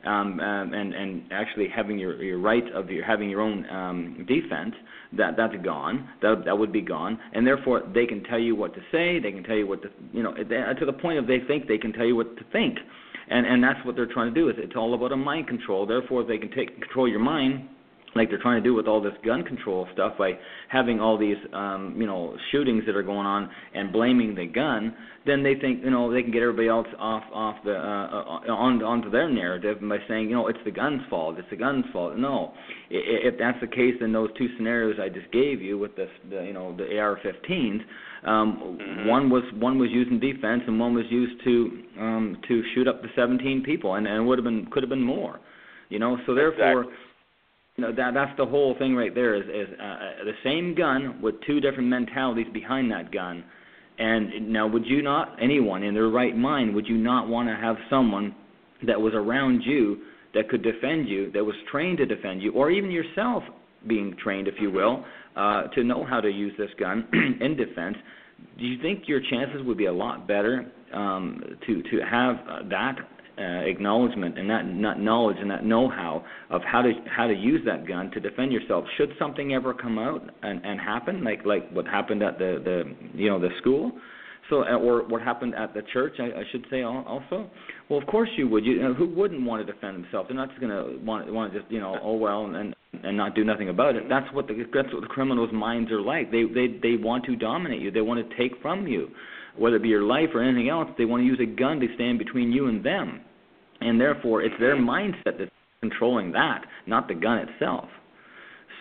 and actually having your right of having your own defense. That's gone. That would be gone, and therefore they can tell you what to say. They can tell you what to to the point of they think they can tell you what to think, and that's what they're trying to do. It's all about a mind control. Therefore, if they can control your mind, like they're trying to do with all this gun control stuff by having all these, shootings that are going on and blaming the gun, then they think, they can get everybody else off the onto their narrative by saying, it's the gun's fault. It's the gun's fault. No, if that's the case, then those two scenarios I just gave you with the AR-15s, one was used in defense and one was used to shoot up the 17 people, and it could have been more, So therefore. Exactly. That's the whole thing right there is the same gun with two different mentalities behind that gun. And now would you not, anyone in their right mind, would you not want to have someone that was around you that could defend you, that was trained to defend you, or even yourself being trained, if you will, to know how to use this gun in defense? Do you think your chances would be a lot better to have that acknowledgement and that knowledge and that know-how of how to use that gun to defend yourself should something ever come out and happen like what happened at the school, or what happened at the church, I should say also? Well, of course you would. Who wouldn't want to defend themselves? They're not just going to want to just and not do nothing about it. That's what the criminals' minds are like. They want to dominate you. They want to take from you. Whether it be your life or anything else, they want to use a gun to stand between you and them. And therefore, it's their mindset that's controlling that, not the gun itself.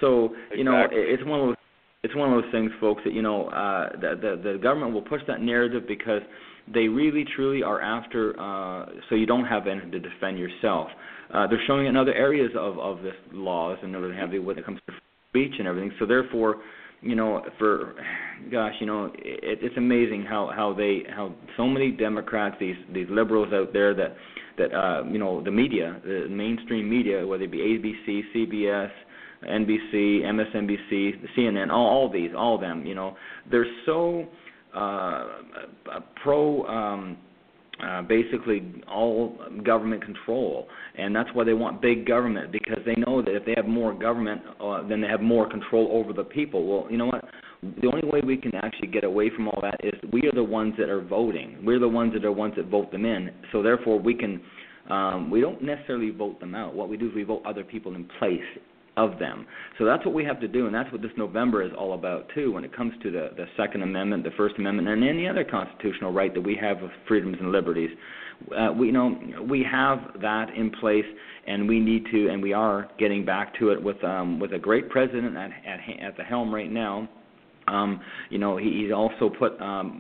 So, you know, Exactly. it's one of those things, folks, that, you know, the government will push that narrative because they really, truly are after, so you don't have anything to defend yourself. They're showing it in other areas of this laws and everything have when it comes to speech and everything. So therefore, you know, it's amazing how so many Democrats, these liberals out there that you know, the media, the mainstream media, whether it be ABC, CBS, NBC, MSNBC, CNN, all of them, you know, they're so basically all government control, and that's why they want big government, because they know that if they have more government, then they have more control over the people. Well, you know what? The only way we can actually get away from all that is we are the ones that are voting. We're the ones that vote them in. So therefore, we can. We don't necessarily vote them out. What we do is we vote other people in place of them. So that's what we have to do, and that's what this November is all about too, when it comes to the Second Amendment, the First Amendment, and any other constitutional right that we have of freedoms and liberties. We have that in place, and we need to, and we are getting back to it with a great president at the helm right now. You know, he's also put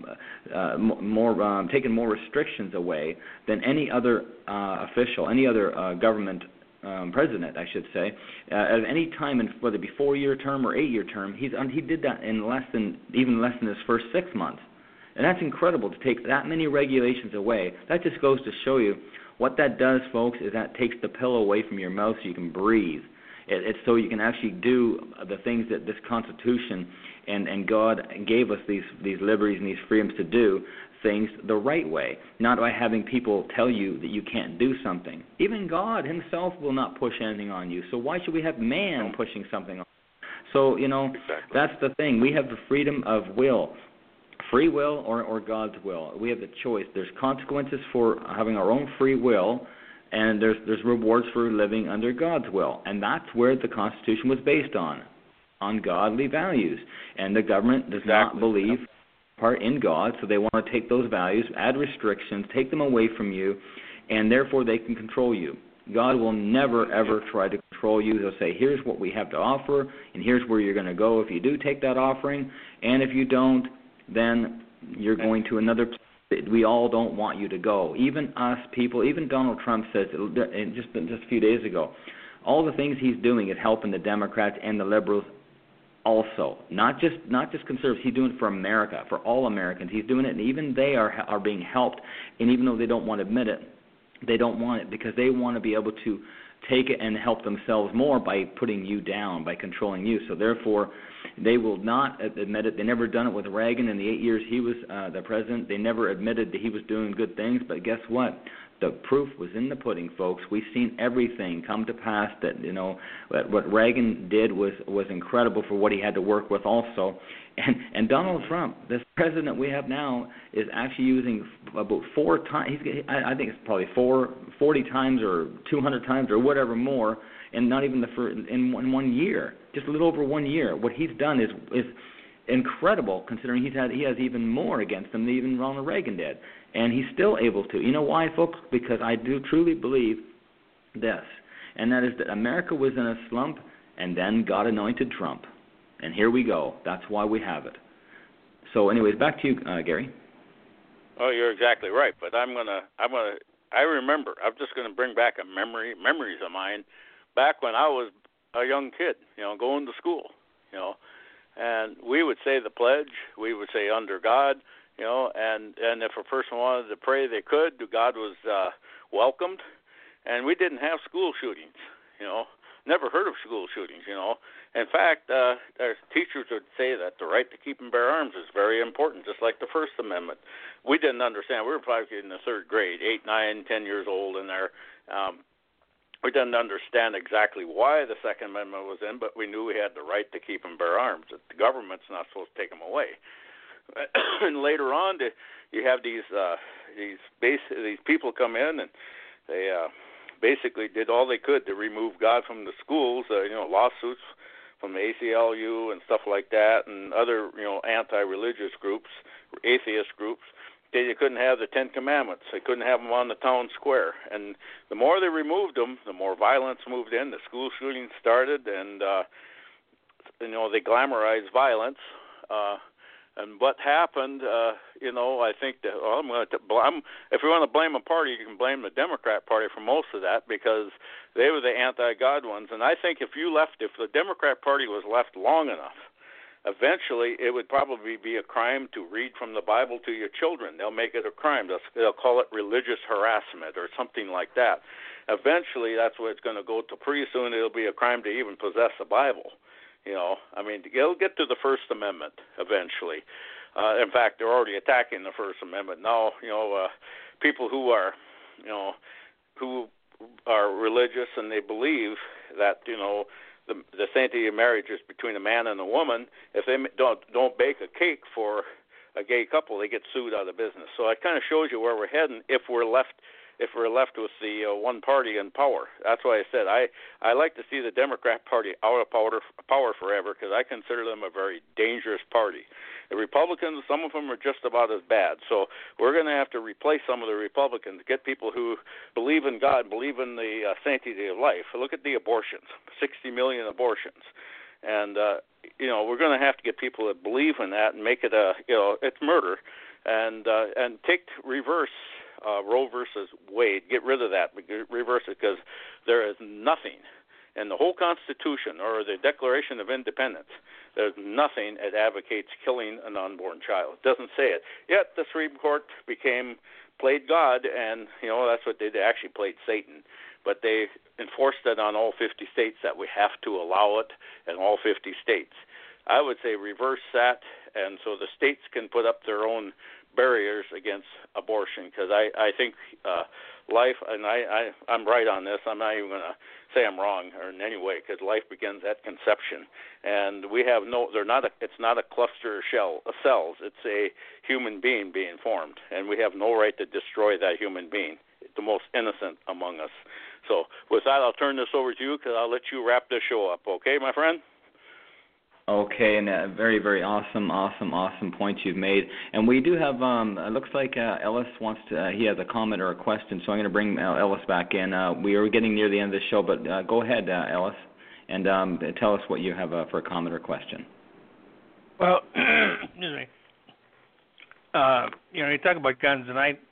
taken more restrictions away than any other official, any other government president, I should say, at any time, in whether it be 4-year term or 8-year term. He did that in less than his first 6 months, and that's incredible to take that many regulations away. That just goes to show you what that does, folks. Is that takes the pill away from your mouth so you can breathe. It's so you can actually do the things that this Constitution and God gave us these liberties and these freedoms to do things the right way, not by having people tell you that you can't do something. Even God himself will not push anything on you, so why should we have man pushing something on? So, you know, Exactly. That's the thing. We have the freedom of will, free will or God's will. We have the choice. There's consequences for having our own free will, and there's rewards for living under God's will, and that's where the Constitution was based on godly values. And the government does not believe part in God, so they want to take those values, add restrictions, take them away from you, and therefore they can control you. God will never, ever try to control you. He'll say, here's what we have to offer, and here's where you're going to go if you do take that offering, and if you don't, then you're going to another place that we all don't want you to go. Even us people, even Donald Trump says, just a few days ago, all the things he's doing is helping the Democrats and the liberals also, not just conservatives. He's doing it for America, for all Americans. He's doing it, and even they are being helped. And even though they don't want to admit it, they don't want it because they want to be able to take it and help themselves more by putting you down, by controlling you. So therefore, they will not admit it. They never done it with Reagan in the 8 years he was the president. They never admitted that he was doing good things. But guess what? The proof was in the pudding, folks. We've seen everything come to pass. That, you know, what Reagan did was incredible for what he had to work with also. And Donald Trump, this president we have now, is actually using about 4 times. I think it's probably 40 times or 200 times or whatever more, and not even in 1 year, just a little over 1 year. What he's done is incredible, considering he has even more against him than even Ronald Reagan did, and he's still able to. You know why, folks? Because I do truly believe this, and that is that America was in a slump, and then God anointed Trump, and here we go. That's why we have it. So, anyways, back to you, Gary. Oh, you're exactly right. But I remember. I'm just going to bring back memories of mine, back when I was a young kid, you know, going to school, you know. And we would say the pledge. We would say under God, you know. And if a person wanted to pray, they could. God was welcomed. And we didn't have school shootings, you know. Never heard of school shootings, you know. In fact, our teachers would say that the right to keep and bear arms is very important, just like the First Amendment. We didn't understand. We were probably in the 3rd grade, 8, 9, 10 years old in there. We didn't understand exactly why the Second Amendment was in, but we knew we had the right to keep and bear arms. That the government's not supposed to take them away. And later on, you have these people come in, and they basically did all they could to remove God from the schools. You know, lawsuits from the ACLU and stuff like that, and other, you know, anti-religious groups, atheist groups. They couldn't have the 10 Commandments. They couldn't have them on the town square. And the more they removed them, the more violence moved in. The school shootings started, and they glamorize violence. And what happened, I think that if you want to blame a party, you can blame the Democrat Party for most of that, because they were the anti-God ones. And I think if the Democrat Party was left long enough, eventually it would probably be a crime to read from the Bible to your children. They'll make it a crime. They'll call it religious harassment or something like that. Eventually that's what it's going to go to. Pretty soon it'll be a crime to even possess a Bible. It'll get to the First Amendment eventually. In fact, they're already attacking the First Amendment now. People who are religious and they believe that the sanctity of marriage is between a man and a woman. If they don't bake a cake for a gay couple, they get sued out of business. So it kind of shows you where we're heading if we're left with the one party in power. That's why I said I like to see the Democrat Party out of power forever, because I consider them a very dangerous party. The Republicans, some of them are just about as bad. So we're going to have to replace some of the Republicans, get people who believe in God, believe in the sanctity of life. Look at the abortions, 60 million abortions. And, we're going to have to get people that believe in that and make it it's murder. And reverse Roe versus Wade. Get rid of that. Reverse it, because there is nothing in the whole Constitution or the Declaration of Independence, there's nothing that advocates killing an unborn child. It doesn't say it. Yet the Supreme Court played God, and that's what they did. They actually played Satan. But they enforced it on all 50 states that we have to allow it in all 50 states. I would say reverse that, and so the states can put up their own barriers against abortion, because I think life, and I'm right on this. I'm not even going to say I'm wrong or in any way, because life begins at conception, and we have it's not a cluster of cells. It's a human being being formed, and we have no right to destroy that human being, the most innocent among us. So with that, I'll turn this over to you, because I'll let you wrap this show up. Okay, my friend? Okay, and very, very awesome points you've made. And we do have, it looks like Ellis he has a comment or a question, so I'm going to bring Ellis back in. We are getting near the end of the show, but go ahead, Ellis, and tell us what you have for a comment or question. Well, excuse me. You talk about guns, and I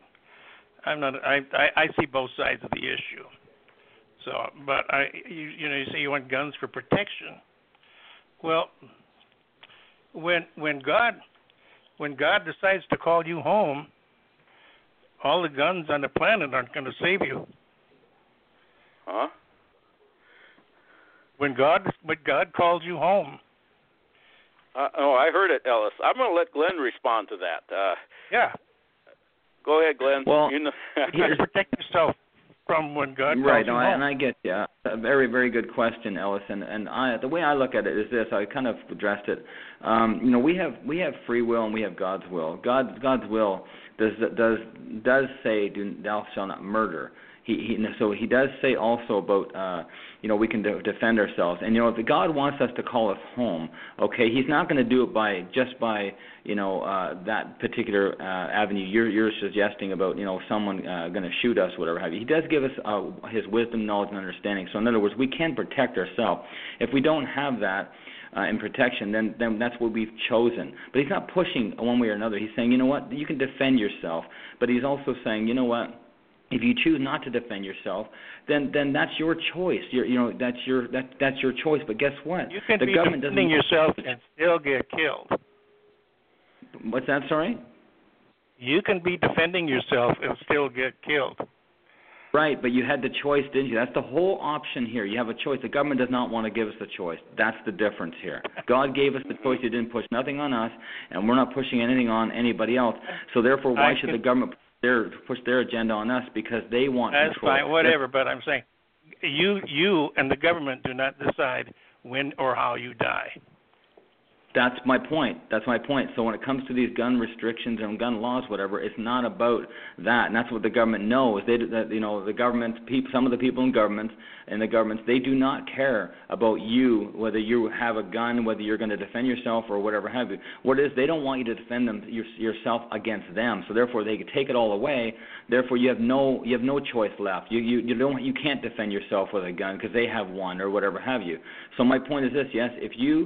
see both sides of the issue. So, but you say you want guns for protection. Well, when God decides to call you home, all the guns on the planet aren't going to save you. Huh? When God calls you home. I heard it, Ellis. I'm going to let Glenn respond to that. Yeah. Go ahead, Glenn. Well, you protect yourself from when God calls right, you home. And I get you. A very, very good question, Ellis. And the way I look at it is this. I kind of addressed it. We have free will and we have God's will. God's will does say, "Thou shalt not murder." So he does say also about we can defend ourselves, and if God wants us to call us home, okay, He's not going to do it by that particular avenue you're suggesting about someone going to shoot us, whatever have you. He does give us His wisdom, knowledge, and understanding. So in other words, we can protect ourselves. If we don't have that in protection, then that's what we've chosen. But He's not pushing one way or another. He's saying, you know what, you can defend yourself, but He's also saying, you know what, if you choose not to defend yourself, then that's your choice. That's your choice. But guess what? You can be defending yourself and still get killed. What's that? Sorry? You can be defending yourself and still get killed. Right, but you had the choice, didn't you? That's the whole option here. You have a choice. The government does not want to give us the choice. That's the difference here. God gave us the choice. He didn't push nothing on us, and we're not pushing anything on anybody else. So therefore, why should the government push their agenda on us? Because they want control. That's fine, whatever, but I'm saying you and the government do not decide when or how you die. That's my point. So when it comes to these gun restrictions and gun laws, whatever, it's not about that, and that's what the government knows. The government, some of the people in governments and the governments, they do not care about you, whether you have a gun, whether you're going to defend yourself or whatever have you. What it is, they don't want you to defend yourself against them. So therefore, they take it all away. Therefore, you have no choice left. You can't defend yourself with a gun because they have one or whatever have you. So my point is this: yes, if you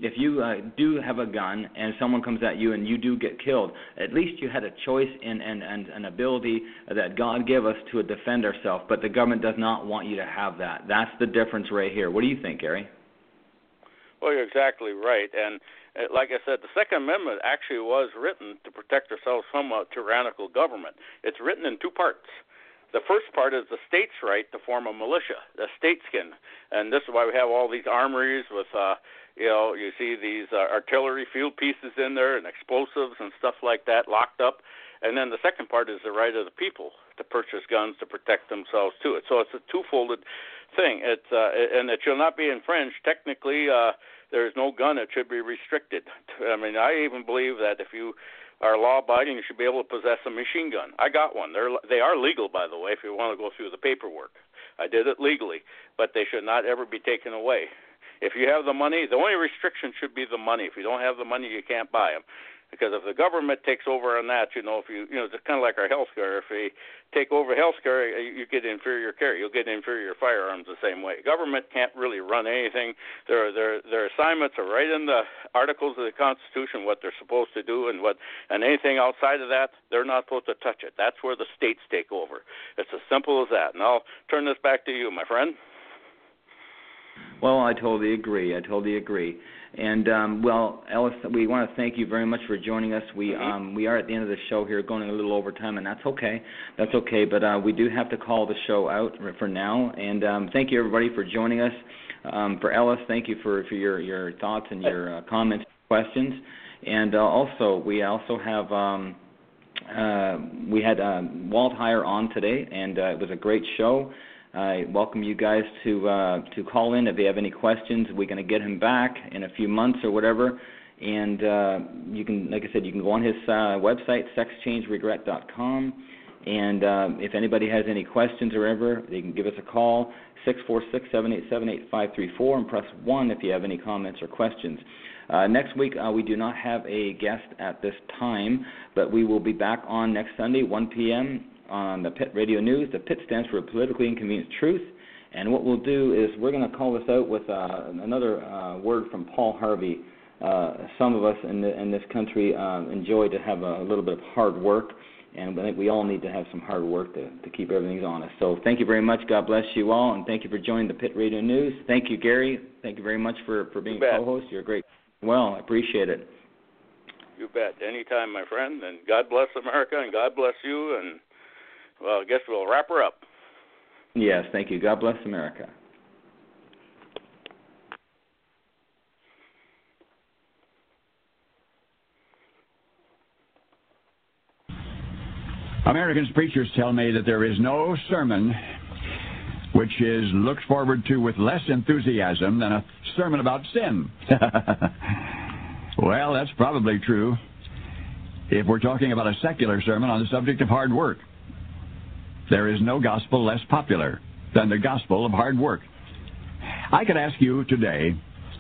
if you do have a gun and someone comes at you and you do get killed, at least you had a choice and an ability that God gave us to defend ourselves, but the government does not want you to have that. That's the difference right here. What do you think, Gary? Well, you're exactly right. And like I said, the Second Amendment actually was written to protect ourselves from a tyrannical government. It's written in two parts. The first part is the state's right to form a militia, the stateskin. And this is why we have all these armories with, you see these artillery field pieces in there and explosives and stuff like that locked up. And then the second part is the right of the people to purchase guns to protect themselves to it. So it's a two-folded thing. And it shall not be infringed. Technically, there is no gun that should be restricted. I mean, I even believe that if you are law-abiding, you should be able to possess a machine gun. I got one. They are legal, by the way, if you want to go through the paperwork. I did it legally, but they should not ever be taken away. If you have the money, the only restriction should be the money. If you don't have the money, you can't buy them. Because if the government takes over on that, it's kind of like our health care. If they take over health care, you get inferior care. You'll get inferior firearms the same way. Government can't really run anything. Their assignments are right in the articles of the Constitution, what they're supposed to do, and anything outside of that, they're not supposed to touch it. That's where the states take over. It's as simple as that. And I'll turn this back to you, my friend. Well, I totally agree. And, Ellis, we want to thank you very much for joining us. We are at the end of the show here, going a little over time, and that's okay. But we do have to call the show out for now. And thank you, everybody, for joining us. For Ellis, thank you for your thoughts and your comments and questions. And we had Walt Heyer on today, and it was a great show. I welcome you guys to call in if you have any questions. We're going to get him back in a few months or whatever. And you can, like I said, you can go on his website, sexchangeregret.com. And if anybody has any questions or whatever, they can give us a call, 646-787-8534, and press 1 if you have any comments or questions. Next week, we do not have a guest at this time, but we will be back on next Sunday, 1 p.m., on the Pit Radio News. The Pit stands for Politically Inconvenient Truth. And what we'll do is we're going to call this out with another word from Paul Harvey. Some of us in this country enjoy to have a little bit of hard work, and I think we all need to have some hard work to keep everything honest. So thank you very much. God bless you all, and thank you for joining the Pit Radio News. Thank you, Gary. Thank you very much for being a co-host. You're great. Well, I appreciate it. You bet. Anytime, my friend. And God bless America, and God bless you, and well, I guess we'll wrap her up. Yes, thank you. God bless America. American preachers tell me that there is no sermon which is looked forward to with less enthusiasm than a sermon about sin. Well, that's probably true if we're talking about a secular sermon on the subject of hard work. There is no gospel less popular than the gospel of hard work. I could ask you today,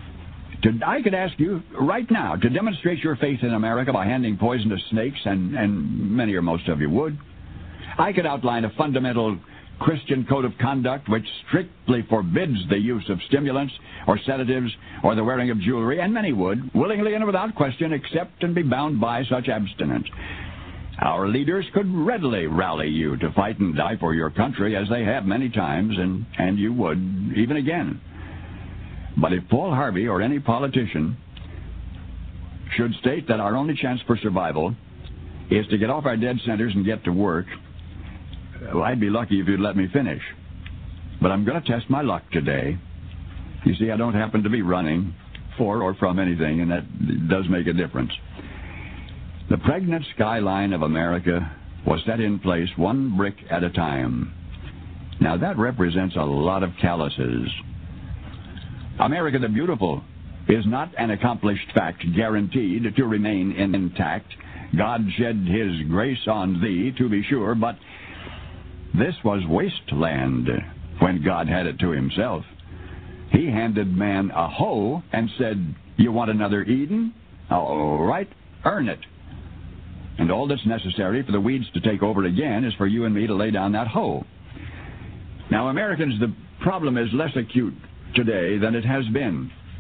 right now, to demonstrate your faith in America by handing poison to snakes, and many or most of you would. I could outline a fundamental Christian code of conduct which strictly forbids the use of stimulants or sedatives or the wearing of jewelry, and many would, willingly and without question, accept and be bound by such abstinence. Our leaders could readily rally you to fight and die for your country, as they have many times, and you would even again. But if Paul Harvey or any politician should state that our only chance for survival is to get off our dead centers and get to work, well, I'd be lucky if you'd let me finish. But I'm going to test my luck today. You see, I don't happen to be running for or from anything, and that does make a difference. The pregnant skyline of America was set in place one brick at a time. Now that represents a lot of calluses. America the Beautiful is not an accomplished fact guaranteed to remain intact. God shed his grace on thee, to be sure, but this was wasteland when God had it to himself. He handed man a hoe and said, "You want another Eden? All right, earn it." And all that's necessary for the weeds to take over again is for you and me to lay down that hoe. Now, Americans, the problem is less acute today than it has been.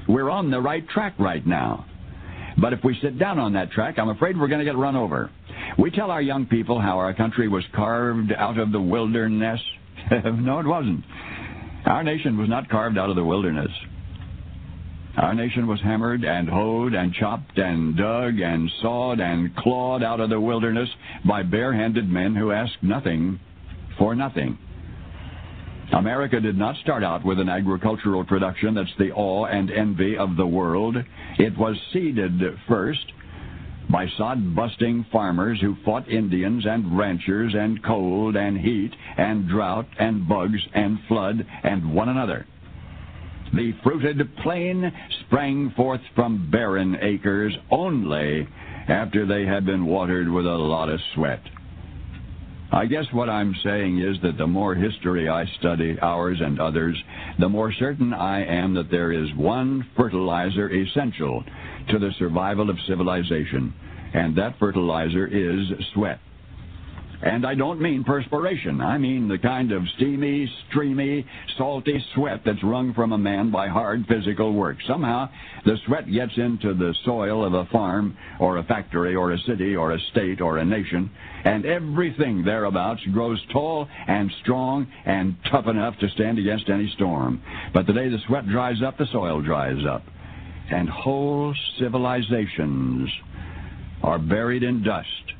We're on the right track right now. But if we sit down on that track, I'm afraid we're going to get run over. We tell our young people how our country was carved out of the wilderness. No, it wasn't. Our nation was not carved out of the wilderness. Our nation was hammered and hoed and chopped and dug and sawed and clawed out of the wilderness by bare-handed men who asked nothing for nothing. America did not start out with an agricultural production that's the awe and envy of the world. It was seeded first by sod-busting farmers who fought Indians and ranchers and cold and heat and drought and bugs and flood and one another. The fruited plain sprang forth from barren acres only after they had been watered with a lot of sweat. I guess what I'm saying is that the more history I study, ours and others, the more certain I am that there is one fertilizer essential to the survival of civilization, and that fertilizer is sweat. And I don't mean perspiration. I mean the kind of steamy, streamy, salty sweat that's wrung from a man by hard physical work. Somehow, the sweat gets into the soil of a farm or a factory or a city or a state or a nation, and everything thereabouts grows tall and strong and tough enough to stand against any storm. But the day the sweat dries up, the soil dries up. And whole civilizations are buried in dust